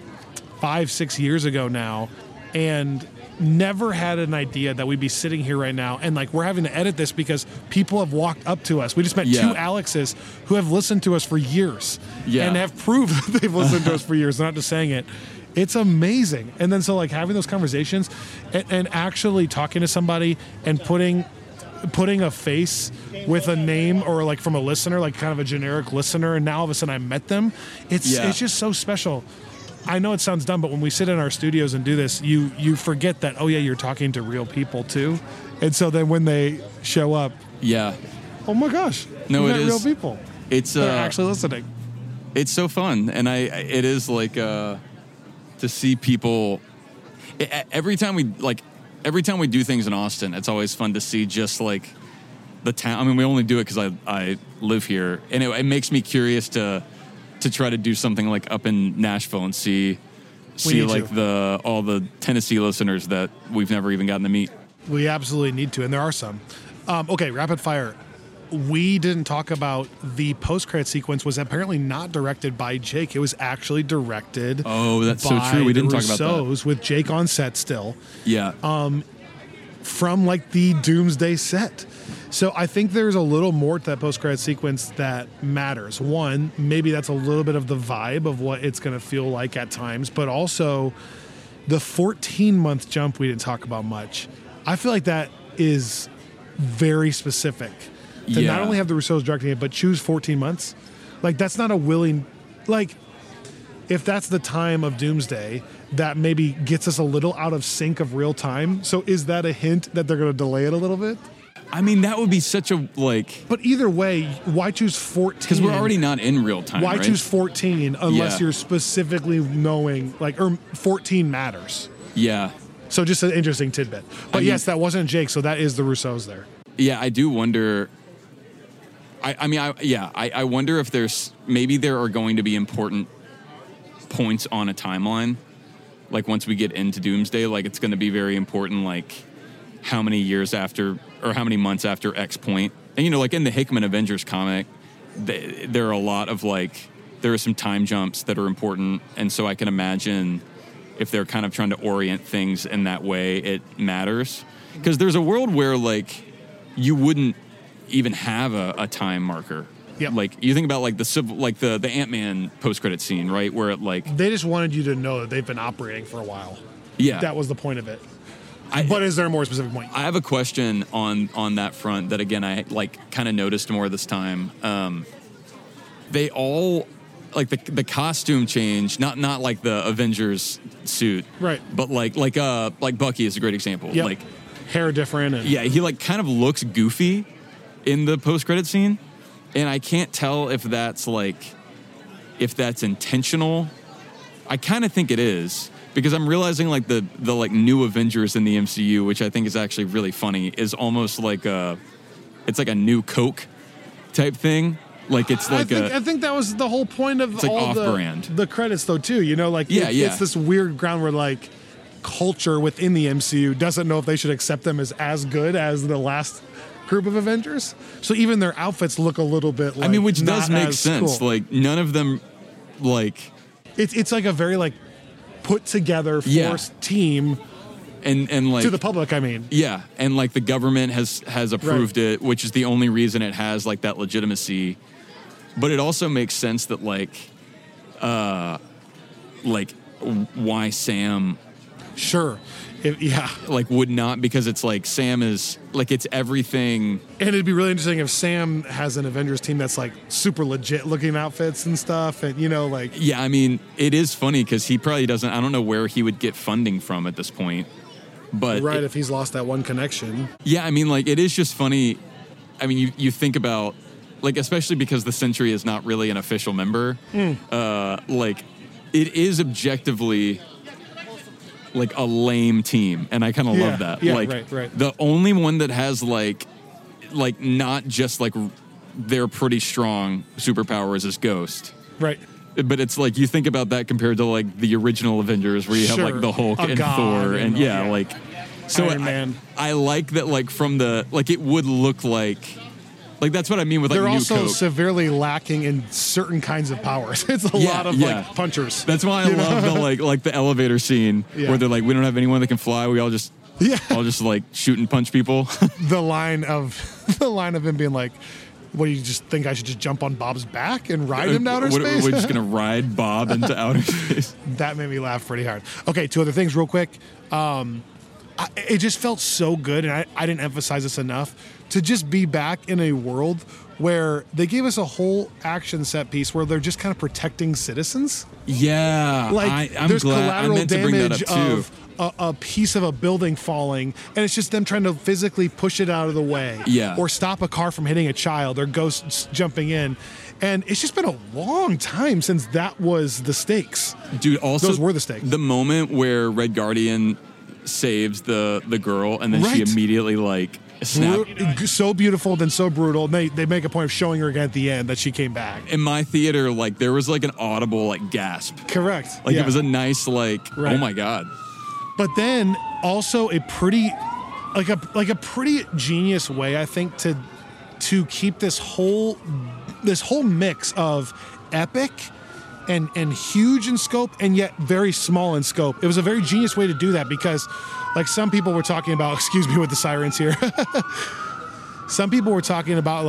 5-6 years ago now, and never had an idea that we'd be sitting here right now, and like we're having to edit this because people have walked up to us. We just met 2 Alexes who have listened to us for years and have proved that they've listened to us for years, not just saying it. It's amazing. And then so like having those conversations and actually talking to somebody and putting a face with a name, or like from a listener, like kind of a generic listener, and now all of a sudden I met them. It's just so special. I know it sounds dumb, but when we sit in our studios and do this, you forget that, oh yeah, you're talking to real people too. And so then when they show up, oh my gosh, no, it is real people. They're actually listening. It's so fun, and it is like to see people. Every time we do things in Austin, it's always fun to see just like the town. I mean, we only do it because I live here, and it makes me curious to try to do something like up in Nashville and see like all the Tennessee listeners that we've never even gotten to meet. We absolutely need to, and there are some. Okay, rapid fire. We didn't talk about the post-credit sequence was apparently not directed by Jake. It was actually directed. Oh, that's so true. We didn't talk about that. With Jake on set still. Yeah. From like the Doomsday set. So I think there's a little more to that post-credit sequence that matters. One, maybe that's a little bit of the vibe of what it's going to feel like at times, but also the 14-month jump we didn't talk about much. I feel like that is very specific. To not only have the Russos directing it, but choose 14 months. Like, that's not a willing... Like, if that's the time of Doomsday, that maybe gets us a little out of sync of real time. So is that a hint that they're going to delay it a little bit? I mean, that would be such a, like... But either way, why choose 14? Because we're already not in real time, Why right? choose 14 unless you're specifically knowing, like, or 14 matters? Yeah. So just an interesting tidbit. But yes, that wasn't Jake, so that is the Russos there. Yeah, I do wonder... I wonder if maybe there are going to be important points on a timeline. Like, once we get into Doomsday, like, it's going to be very important, like, how many years after, or how many months after X point. And, like in the Hickman Avengers comic, there are a lot of, like, there are some time jumps that are important. And so I can imagine if they're kind of trying to orient things in that way, it matters. Because there's a world where, like, you wouldn't even have a time marker. Yep. Like, you think about, like, the Ant-Man post-credit scene, right? Where it, like... They just wanted you to know that they've been operating for a while. Yeah. That was the point of it. But is there a more specific point? I have a question on that front that, again, I kind of noticed more this time. They all, like the costume change, not like the Avengers suit, right? But like Bucky is a great example. Yep. Like hair different. And yeah, he kind of looks goofy in the post-credit scene, and I can't tell if that's intentional. I kind of think it is, because I'm realizing the new Avengers in the MCU, which I think is actually really funny, is almost like a new Coke type thing. Like it's like I think that was the whole point of it's like all off-brand. the credits, though, too. It's this weird ground where culture within the MCU doesn't know if they should accept them as good as the last group of Avengers. So even their outfits look a little bit which does make sense. Cool. None of them it's like a very put together forced team. And to the public, I mean. Yeah, and the government has approved it, which is the only reason it has that legitimacy. But it also makes sense that why Sam sure would not, because it's Sam is it's everything. And it'd be really interesting if Sam has an Avengers team that's super legit looking outfits and stuff, and yeah, I mean, it is funny because he probably doesn't, I don't know where he would get funding from at this point. But if he's lost that one connection. Yeah, I mean, it is just funny. I mean, you think about, especially because the Sentry is not really an official member, it is objectively, a lame team. And I kind of love that. Yeah, right. The only one that has, not just, their pretty strong superpowers is Ghost. Right. But it's you think about that compared to the original Avengers, where you have the Hulk and Thor and so Iron Man. I like that from the it would look that's what I mean with they're new also Coke. severely lacking in certain kinds of powers. It's a lot of punchers. That's why I love the the elevator scene where they're we don't have anyone that can fly. We all just shoot and punch people. the line of him being what, do you just think I should just jump on Bob's back and ride him to outer space? We're just going to ride Bob into outer space. That made me laugh pretty hard. Okay, two other things real quick. It just felt so good, and I didn't emphasize this enough, to just be back in a world where they gave us a whole action set piece where they're just kind of protecting citizens. Yeah. I'm there's glad. collateral I meant to bring that damage up too. Of a piece of a building falling, and it's just them trying to physically push it out of the way. Yeah. Or stop a car from hitting a child, or ghosts jumping in. And it's just been a long time since that was the stakes. Dude, also those were the stakes. The moment where Red Guardian saves the girl, and then she immediately snapped. So beautiful, then so brutal. And they make a point of showing her again at the end that she came back. In my theater, there was an audible gasp. Correct. It was a nice oh my God. But then also a pretty a pretty genius way, I think, to keep this whole mix of epic and huge in scope and yet very small in scope. It was a very genius way to do that, because some people were talking about, excuse me with the sirens here. Some people were talking about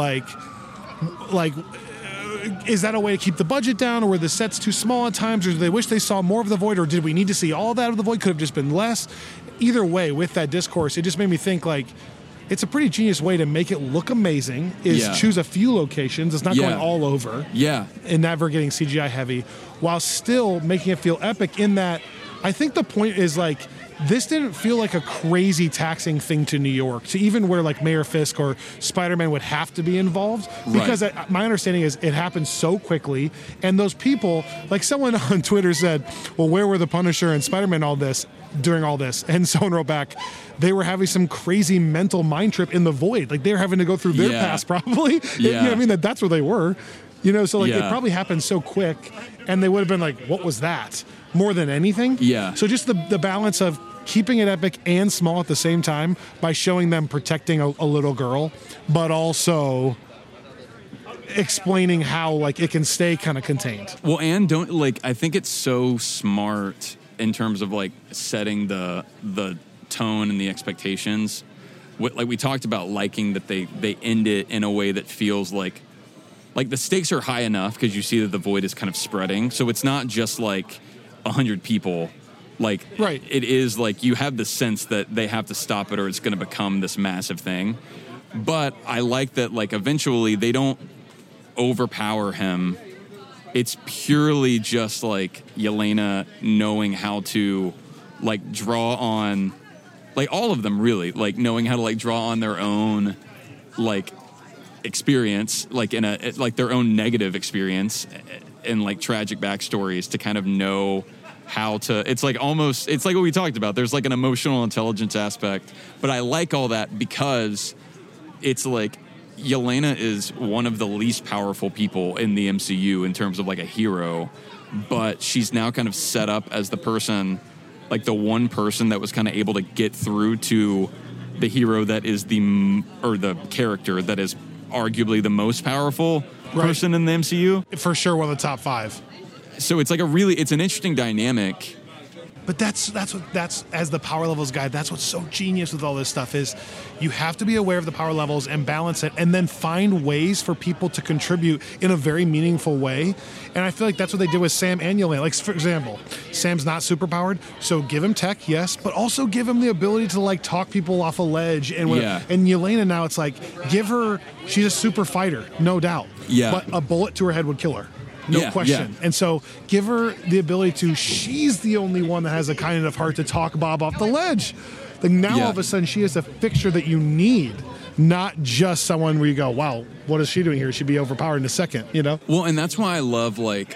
is that a way to keep the budget down, or were the sets too small at times, or do they wish they saw more of the Void, or did we need to see all that of the Void? Could have just been less. Either way, with that discourse, it just made me think it's a pretty genius way to make it look amazing, is choose a few locations. It's not going all over. Yeah. And never getting CGI heavy, while still making it feel epic, in that I think the point is this didn't feel like a crazy taxing thing to New York, to even where Mayor Fisk or Spider-Man would have to be involved, because my understanding is it happened so quickly, and those people, someone on Twitter said, well, where were the Punisher and Spider-Man during all this? And someone wrote back, they were having some crazy mental mind trip in the Void. They were having to go through their past, probably. Yeah. You know what I mean? That's where they were. So it probably happened so quick, and they would have been what was that? More than anything. Yeah. So just the balance of keeping it epic and small at the same time, by showing them protecting a little girl, but also explaining how it can stay kind of contained. Well, and don't I think it's so smart in terms of setting the tone and the expectations. We talked about liking that they end it in a way that feels like the stakes are high enough, because you see that the Void is kind of spreading, so it's not just 100 people Like, Right. it is like you have the sense that they have to stop it or it's going to become this massive thing. But I like that, like, eventually they don't overpower him. It's purely just like Yelena knowing how to, like, draw on, like, all of them really, like, knowing how to, like, draw on their own, like, experience, like, in a, like, their own negative experience and, like, tragic backstories to kind of know how to, it's like almost, it's like what we talked about. There's like an emotional intelligence aspect, but I like all that because it's like Yelena is one of the least powerful people in the MCU in terms of like a hero, but she's now kind of set up as the person, like the one person that was kind of able to get through to the hero that is or the character that is arguably the most powerful person in the MCU. For sure, one of the top 5. So it's like it's an interesting dynamic. But that's as the power levels guy, that's what's so genius with all this stuff is you have to be aware of the power levels and balance it and then find ways for people to contribute in a very meaningful way. And I feel like that's what they did with Sam and Yelena. Like, for example, Sam's not super powered, so give him tech, yes, but also give him the ability to, like, talk people off a ledge. And and Yelena now, it's like, she's a super fighter, no doubt. Yeah. But a bullet to her head would kill her. No question. Yeah. And so give her the ability she's the only one that has a kind enough heart to talk Bob off the ledge. Like, now all of a sudden she is a fixture that you need, not just someone where you go, wow, what is she doing here? She'd be overpowered in a second, you know? Well, and that's why I love, like,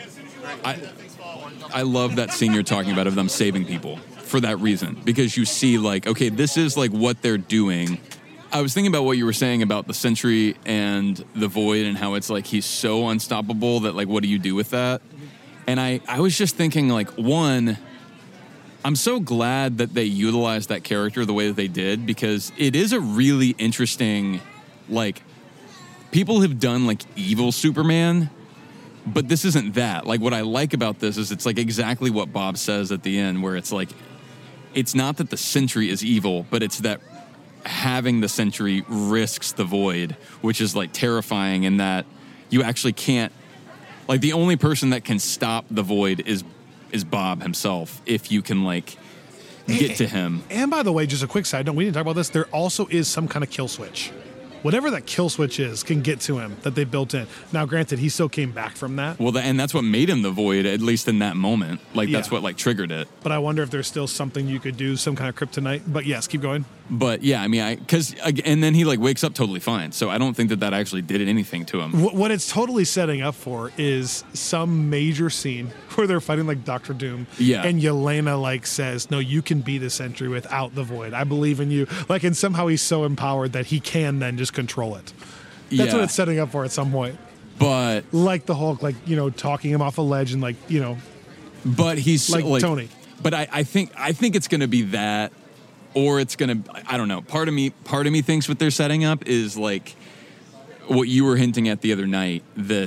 I love that scene you're talking about of them saving people for that reason. Because you see, like, okay, this is, like, what they're doing. I was thinking about what you were saying about the Sentry and the Void and how it's like he's so unstoppable that, like, what do you do with that? And I was just thinking, like, one, I'm so glad that they utilized that character the way that they did, because it is a really interesting, like, people have done, like, evil Superman, but this isn't that. Like, what I like about this is it's, like, exactly what Bob says at the end, where it's like, it's not that the Sentry is evil, but it's that having the Sentry risks the Void, which is, like, terrifying in that you actually can't, like, the only person that can stop the Void is Bob himself, if you can, like, get to him. And by the way, just a quick side note, we didn't talk about this, there also is some kind of kill switch. Whatever that kill switch is can get to him that they built in. Now, granted, he still came back from that. Well, and that's what made him the Void, at least in that moment. Like, that's what, like, triggered it. But I wonder if there's still something you could do, some kind of kryptonite. But yes, keep going. But yeah, I mean, and then he, like, wakes up totally fine. So I don't think that actually did anything to him. What it's totally setting up for is some major scene where they're fighting, like, Dr. Doom. Yeah. And Yelena, like, says, no, you can be the Sentry without the Void. I believe in you. Like, and somehow he's so empowered that he can then just control it. That's what it's setting up for at some point. But like the Hulk, like, you know, talking him off a ledge and, like, you know. But he's like Tony. But I think it's going to be that, or it's going to, I don't know. Part of me thinks what they're setting up is, like, what you were hinting at the other night.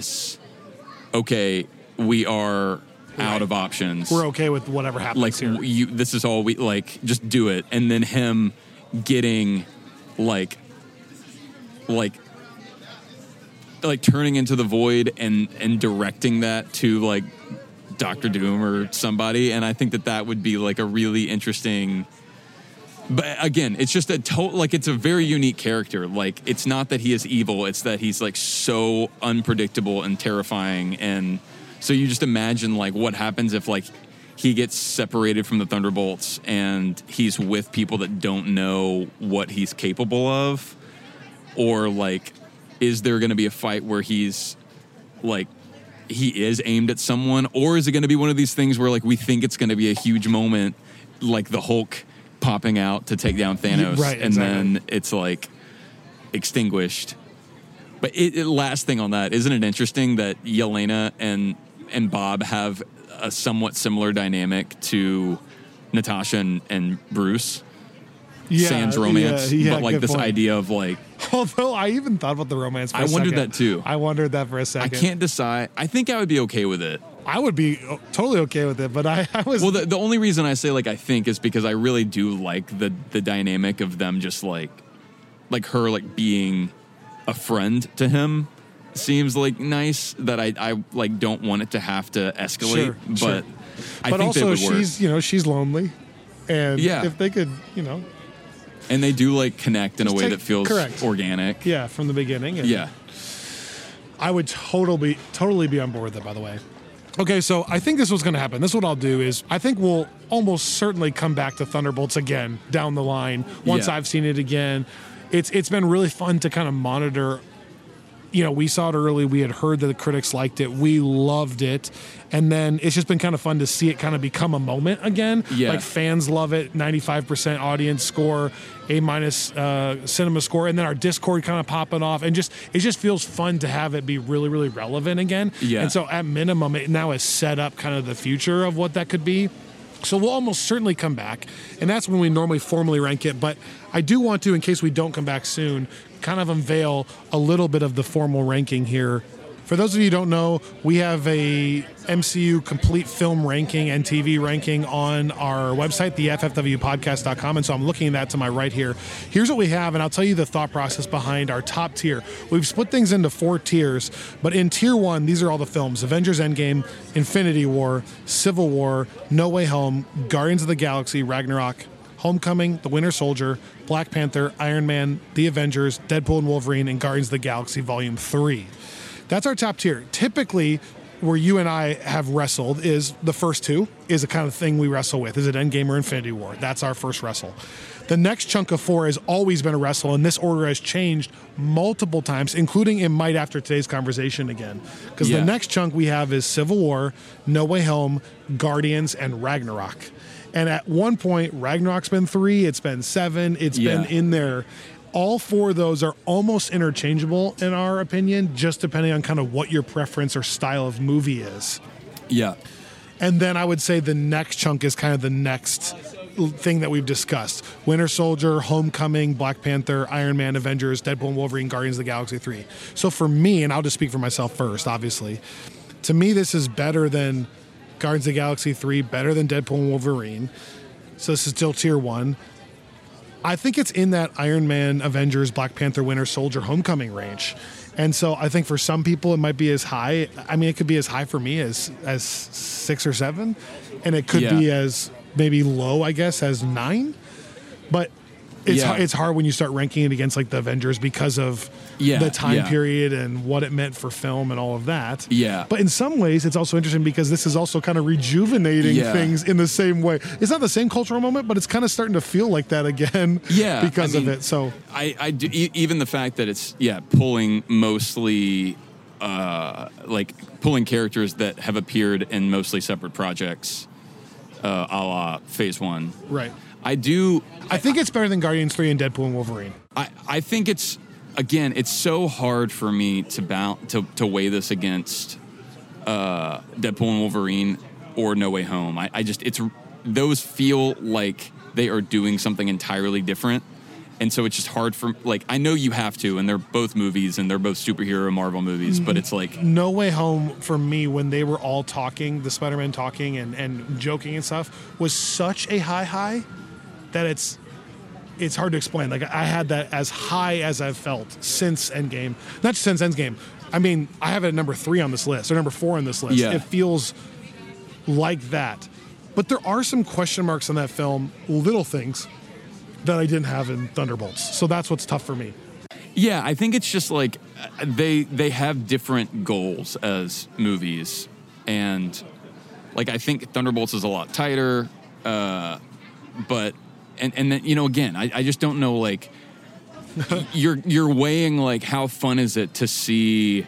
Okay, we are out of options. We're okay with whatever happens, like, here. This is all we, like, just do it. And then him getting, like turning into the Void and directing that to, like, Dr. Doom or somebody. And I think that would be, like, a really interesting, but again, it's just it's a very unique character. Like, it's not that he is evil, it's that he's, like, so unpredictable and terrifying. And so you just imagine, like, what happens if, like, he gets separated from the Thunderbolts and he's with people that don't know what he's capable of. Or, like, is there going to be a fight where he's, like, he is aimed at someone? Or is it going to be one of these things where, like, we think it's going to be a huge moment, like the Hulk popping out to take down Thanos, right, and then it's, like, extinguished. But last thing on that, isn't it interesting that Yelena and Bob have a somewhat similar dynamic to Natasha and Bruce? Sam's romance, but, like, this idea of, like, although I even thought about the romance for a second. I wondered that too. I wondered that for a second. I can't decide. I think I would be okay with it. I would be totally okay with it, but I was... Well, the only reason I say, like, I think is because I really do like the dynamic of them just, like her, like, being a friend to him. seems like nice that I like don't want it to have to escalate, but I think also they would work. she's lonely, and Yeah. if they could, And they do like connect in a Just way take- that feels correct. organic. yeah, from the beginning. And Yeah. I would totally be on board with it, by the way. Okay, so I think this is what's going to happen. This is what I'll do is I think we'll almost certainly come back to Thunderbolts again down the line once Yeah. I've seen it again. It's been really fun to kind of monitor. We saw it early. We had heard that the critics liked it. We loved it. And then it's just been kind of fun to see it kind of become a moment again. Yeah. Like fans love it, 95% audience score, A- cinema score, and then our Discord kind of popping off. And it just feels fun to have it be really, really relevant again. Yeah. And so at minimum, it now has set up kind of the future of what that could be. So we'll almost certainly come back, and that's when we normally formally rank it. But I do want to, in case we don't come back soon, kind of unveil a little bit of the formal ranking here. For those of you who don't know, we have a MCU complete film ranking and TV ranking on our website, the ffwpodcast.com. And so I'm looking at that to my right here. Here's what we have, and I'll tell you the thought process behind our top tier. We've split things into 4 tiers, but in tier 1, these are all the films: Avengers Endgame, Infinity War, Civil War, No Way Home, Guardians of the Galaxy, Ragnarok, Homecoming, The Winter Soldier, Black Panther, Iron Man, The Avengers, Deadpool and Wolverine, and Guardians of the Galaxy Volume 3. That's our top tier. Typically, where you and I have wrestled is the first 2 is the kind of thing we wrestle with. Is it Endgame or Infinity War? That's our first wrestle. The next chunk of 4 has always been a wrestle, and this order has changed multiple times, including it might after today's conversation again. Because the next chunk we have is Civil War, No Way Home, Guardians, and Ragnarok. And at one point, Ragnarok's been 3, it's been 7, it's been in there. All 4 of those are almost interchangeable in our opinion, just depending on kind of what your preference or style of movie is. Yeah. And then I would say the next chunk is kind of the next thing that we've discussed: Winter Soldier, Homecoming, Black Panther, Iron Man, Avengers, Deadpool and Wolverine, Guardians of the Galaxy 3. So for me, and I'll just speak for myself first, obviously, to me this is better than Guardians of the Galaxy 3, better than Deadpool and Wolverine. So this is still tier 1. I think it's in that Iron Man, Avengers, Black Panther, Winter Soldier, Homecoming range. And so I think for some people it might be as high. I mean, it could be as high for me as 6 or 7. And it could be as maybe low, I guess, as 9. But it's hard when you start ranking it against like the Avengers because of the time period and what it meant for film and all of that. Yeah. But in some ways, it's also interesting because this is also kind of rejuvenating things in the same way. It's not the same cultural moment, but it's kind of starting to feel like that again because of it. So I do, even the fact that it's, pulling mostly, pulling characters that have appeared in mostly separate projects, a la Phase 1. Right. I think it's better than Guardians 3 and Deadpool and Wolverine. I think it's so hard for me to weigh this against Deadpool and Wolverine or No Way Home. Those feel like they are doing something entirely different. And so it's just hard for, I know you have to, and they're both movies, and they're both superhero Marvel movies, but it's like... No Way Home, for me, when they were all talking, the Spider-Man talking and joking and stuff, was such a high that it's hard to explain. Like, I had that as high as I've felt since Endgame. Not just since Endgame. I mean, I have it at number 3 on this list, or number 4 on this list. Yeah. It feels like that. But there are some question marks on that film, little things, that I didn't have in Thunderbolts. So that's what's tough for me. Yeah, I think it's just like they have different goals as movies. And, I think Thunderbolts is a lot tighter, but... And then, again, I just don't know, you're weighing, how fun is it to see,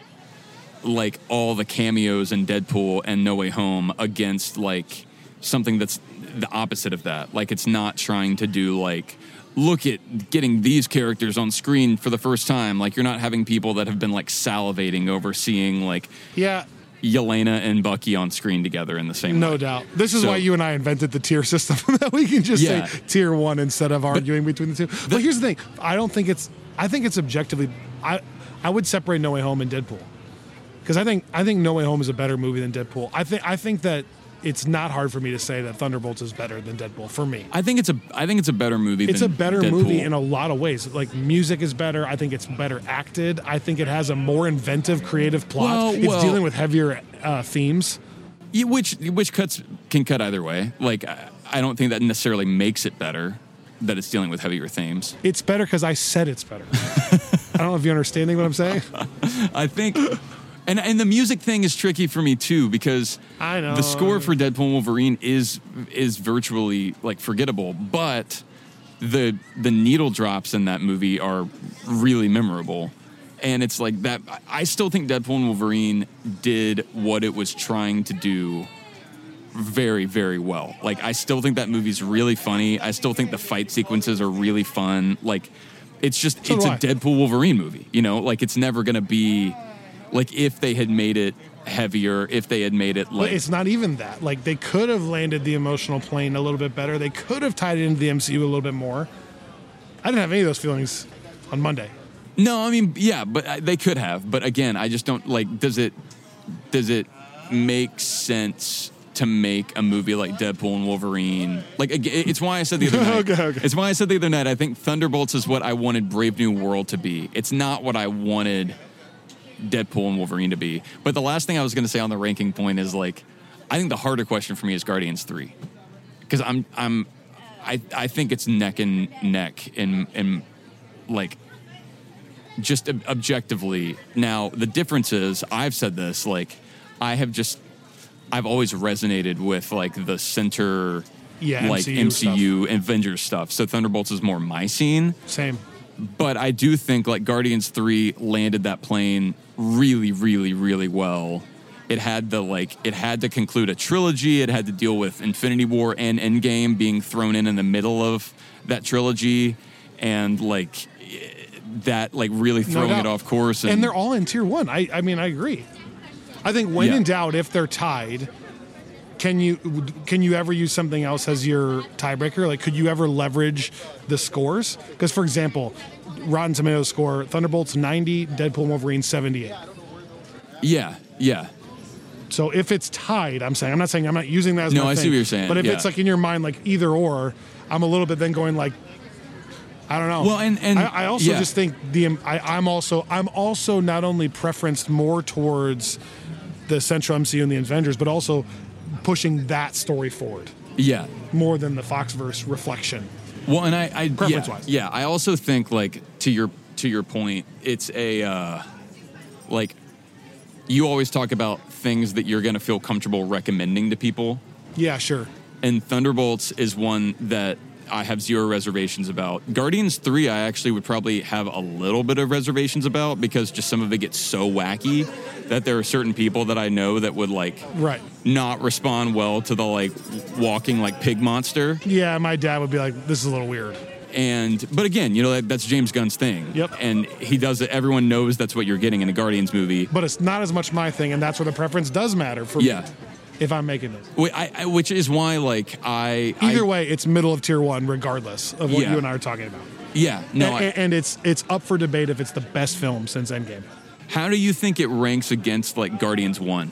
all the cameos in Deadpool and No Way Home against, something that's the opposite of that. It's not trying to do, look at getting these characters on screen for the first time. You're not having people that have been, salivating over seeing, Yelena and Bucky on screen together in the same way. No doubt. This is why you and I invented the tier system, that we can just say tier 1 instead of arguing between the two. But here's the thing. I think it's objectively... I would separate No Way Home and Deadpool. Because I think No Way Home is a better movie than Deadpool. I think that it's not hard for me to say that Thunderbolts is better than Deadpool for me. I think it's a better movie. It's than a better Deadpool. movie in a lot of ways. Like, music is better. I think it's better acted. I think it has a more inventive, creative plot. It's dealing with heavier themes. Yeah, which can cut either way. Like, I don't think that necessarily makes it better that it's dealing with heavier themes. It's better because I said it's better. I don't know if you're understanding what I'm saying. I think, and the music thing is tricky for me too, because I know the score for Deadpool and Wolverine is virtually like forgettable, but the needle drops in that movie are really memorable. And it's like that. I still think Deadpool and Wolverine did what it was trying to do very, very well. Like, I still think that movie's really funny. I still think the fight sequences are really fun. Like, it's a Deadpool Wolverine movie, you know? Like, it's never going to be, like, if they had made it heavier, if they had made it like... But it's not even that. Like, they could have landed the emotional plane a little bit better. They could have tied it into the MCU a little bit more. I didn't have any of those feelings on Monday. No, I mean, yeah, but they could have. But again, I just don't, like, does it make sense to make a movie like Deadpool and Wolverine? Like, it's why I said the other night. Okay. It's why I said the other night, I think Thunderbolts is what I wanted Brave New World to be. It's not what I wanted Deadpool and Wolverine to be. But the last thing I was going to say on the ranking point is, like, I think the harder question for me is Guardians 3. Because I think it's neck and neck in like, just objectively. Now, the difference is, I've said this, like, I've always resonated with, like, the center, like, MCU Avengers stuff. So Thunderbolts is more my scene. Same. But I do think, like, Guardians 3 landed that plane really, really, really well. It had to conclude a trilogy. It had to deal with Infinity War and Endgame being thrown in the middle of that trilogy. And, like, that, like, really throwing it off course. And they're all in tier 1. I mean, I agree. I think when in doubt, if they're tied, can you ever use something else as your tiebreaker? Like, could you ever leverage the scores? Because, for example, Rotten Tomatoes score, Thunderbolts 90, Deadpool and Wolverine 78. Yeah. So if it's tied, I'm not saying I'm not using that as my thing. No, I see what you're saying. But if it's, like, in your mind, like, either or, I'm a little bit then going, like, I don't know. Well, and I also just think I'm also not only preferenced more towards the central MCU and the Avengers, but also pushing that story forward. Yeah. More than the Foxverse reflection. Well, and I preference-wise. Yeah, I also think, like, to your point, it's a like, you always talk about things that you're going to feel comfortable recommending to people. Yeah, sure. And Thunderbolts is one that I have zero reservations about. Guardians 3, I actually would probably have a little bit of reservations about, because just some of it gets so wacky that there are certain people that I know that would, like, not respond well to the, like, walking, like, pig monster. Yeah, my dad would be like, this is a little weird. But again, you know, that's James Gunn's thing. Yep. And he does it. Everyone knows that's what you're getting in a Guardians movie. But it's not as much my thing, and that's where the preference does matter for me. If I'm making it. Which is why, like, Either way, it's middle of tier 1, regardless of what you and I are talking about. Yeah. No. And it's up for debate if it's the best film since Endgame. How do you think it ranks against, like, Guardians 1?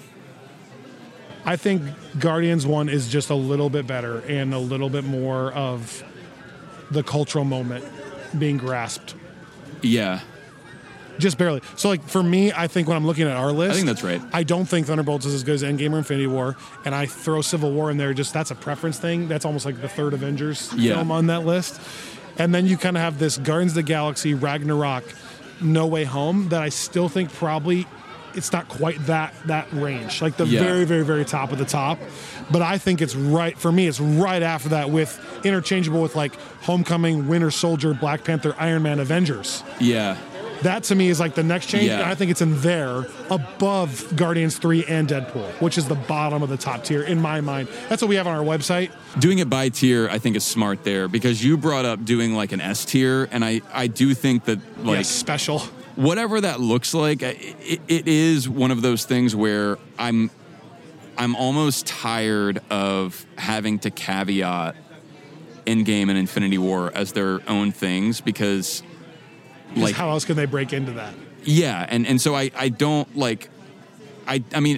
I think Guardians 1 is just a little bit better and a little bit more of the cultural moment being grasped. Yeah. Just barely. So, like, for me, I think when I'm looking at our list, I think that's right. I don't think Thunderbolts is as good as Endgame or Infinity War, and I throw Civil War in there. Just that's a preference thing. That's almost like the third Avengers film on that list. And then you kind of have this Guardians of the Galaxy, Ragnarok, No Way Home that I still think probably it's not quite that range, like the very, very, very top of the top. But I think it's right, for me, it's right after that, with interchangeable with, like, Homecoming, Winter Soldier, Black Panther, Iron Man, Avengers. Yeah. That, to me, is like the next change. Yeah. And I think it's in there above Guardians 3 and Deadpool, which is the bottom of the top tier in my mind. That's what we have on our website. Doing it by tier, I think, is smart there, because you brought up doing, like, an S tier, and I do think that, like, special. Whatever that looks like, it is one of those things where I'm almost tired of having to caveat Endgame and Infinity War as their own things, because, like, how else can they break into that? Yeah, and so I don't, like, I mean,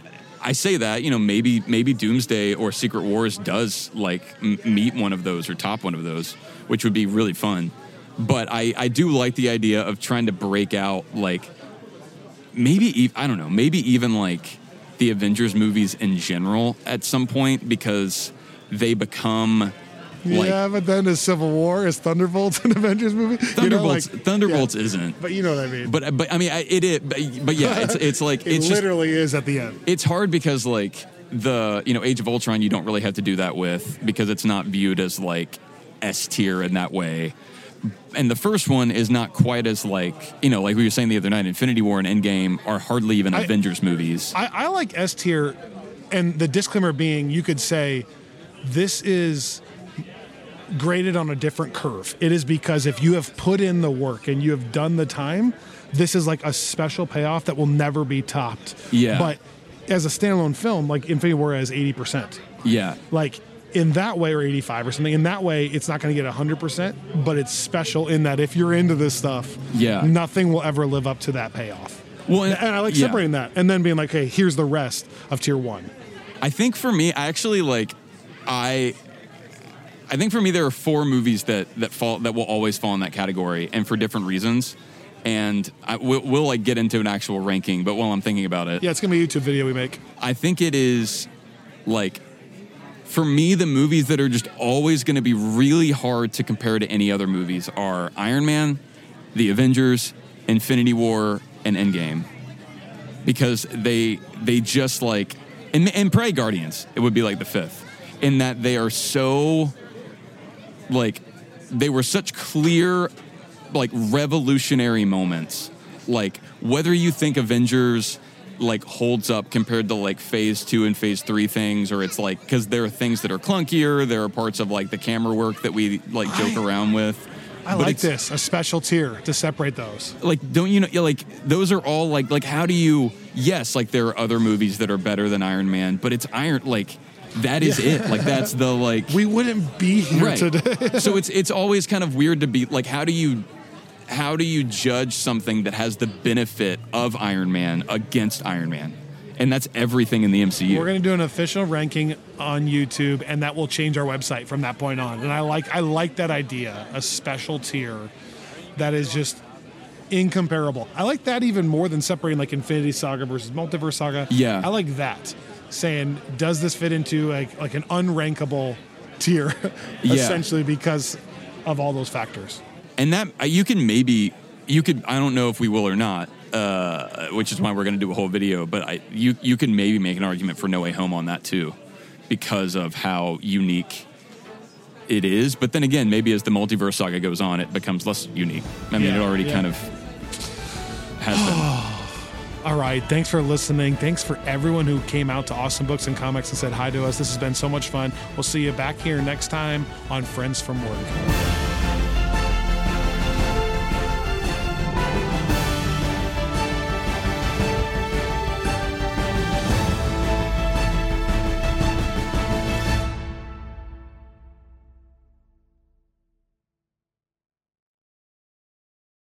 I say that, maybe Doomsday or Secret Wars does like meet one of those or top one of those, which would be really fun. But I do like the idea of trying to break out like maybe even like the Avengers movies in general at some point, because they become like, yeah, but then is Civil War, is Thunderbolts an Avengers movie? Thunderbolts isn't. But you know what I mean. But I mean, it is. But yeah, it's like it literally is at the end. It's hard because like the Age of Ultron, you don't really have to do that with, because it's not viewed as like S tier in that way. And the first one is not quite as like like we were saying the other night, Infinity War and Endgame are hardly even Avengers movies. I like S tier, and the disclaimer being, you could say this is graded on a different curve. It is because if you have put in the work and you have done the time, this is like a special payoff that will never be topped. Yeah. But as a standalone film, like Infinity War has 80%. Yeah. Like in that way, or 85 or something, in that way, it's not going to get 100%, but it's special in that if you're into this stuff, nothing will ever live up to that payoff. Well, and I like separating that and then being like, hey, here's the rest of tier 1. I think for me, I think for me there are 4 movies that will always fall in that category, and for different reasons. And we'll like get into an actual ranking, but while I'm thinking about it, it's gonna be a YouTube video we make. I think it is like, for me, the movies that are just always going to be really hard to compare to any other movies are Iron Man, The Avengers, Infinity War, and Endgame, because they just like, and probably Guardians, it would be like the 5th, in that they are so like, they were such clear like revolutionary moments. Like, whether you think Avengers like holds up compared to like phase 2 and phase 3 things, or it's like, because there are things that are clunkier, there are parts of like the camera work that we like joke around with. I like this, a special tier to separate those. Like, don't you know, like those are all like how do you, yes, like there are other movies that are better than Iron Man, but it's like that is it. Like, that's the like, we wouldn't be here today. So it's always kind of weird to be like, how do you judge something that has the benefit of Iron Man against Iron Man? And that's everything in the MCU. We're going to do an official ranking on YouTube, and that will change our website from that point on. And I like that idea, a special tier that is just incomparable. I like that even more than separating like Infinity Saga versus Multiverse Saga. Yeah. I like that. Saying, does this fit into like an unrankable tier, essentially, because of all those factors? And that you could, I don't know if we will or not, which is why we're going to do a whole video, but you can maybe make an argument for No Way Home on that too, because of how unique it is. But then again, maybe as the Multiverse Saga goes on, it becomes less unique. I mean, it already kind of has been. All right, thanks for listening. Thanks for everyone who came out to Awesome Books and Comics and said hi to us. This has been so much fun. We'll see you back here next time on Friends from Work.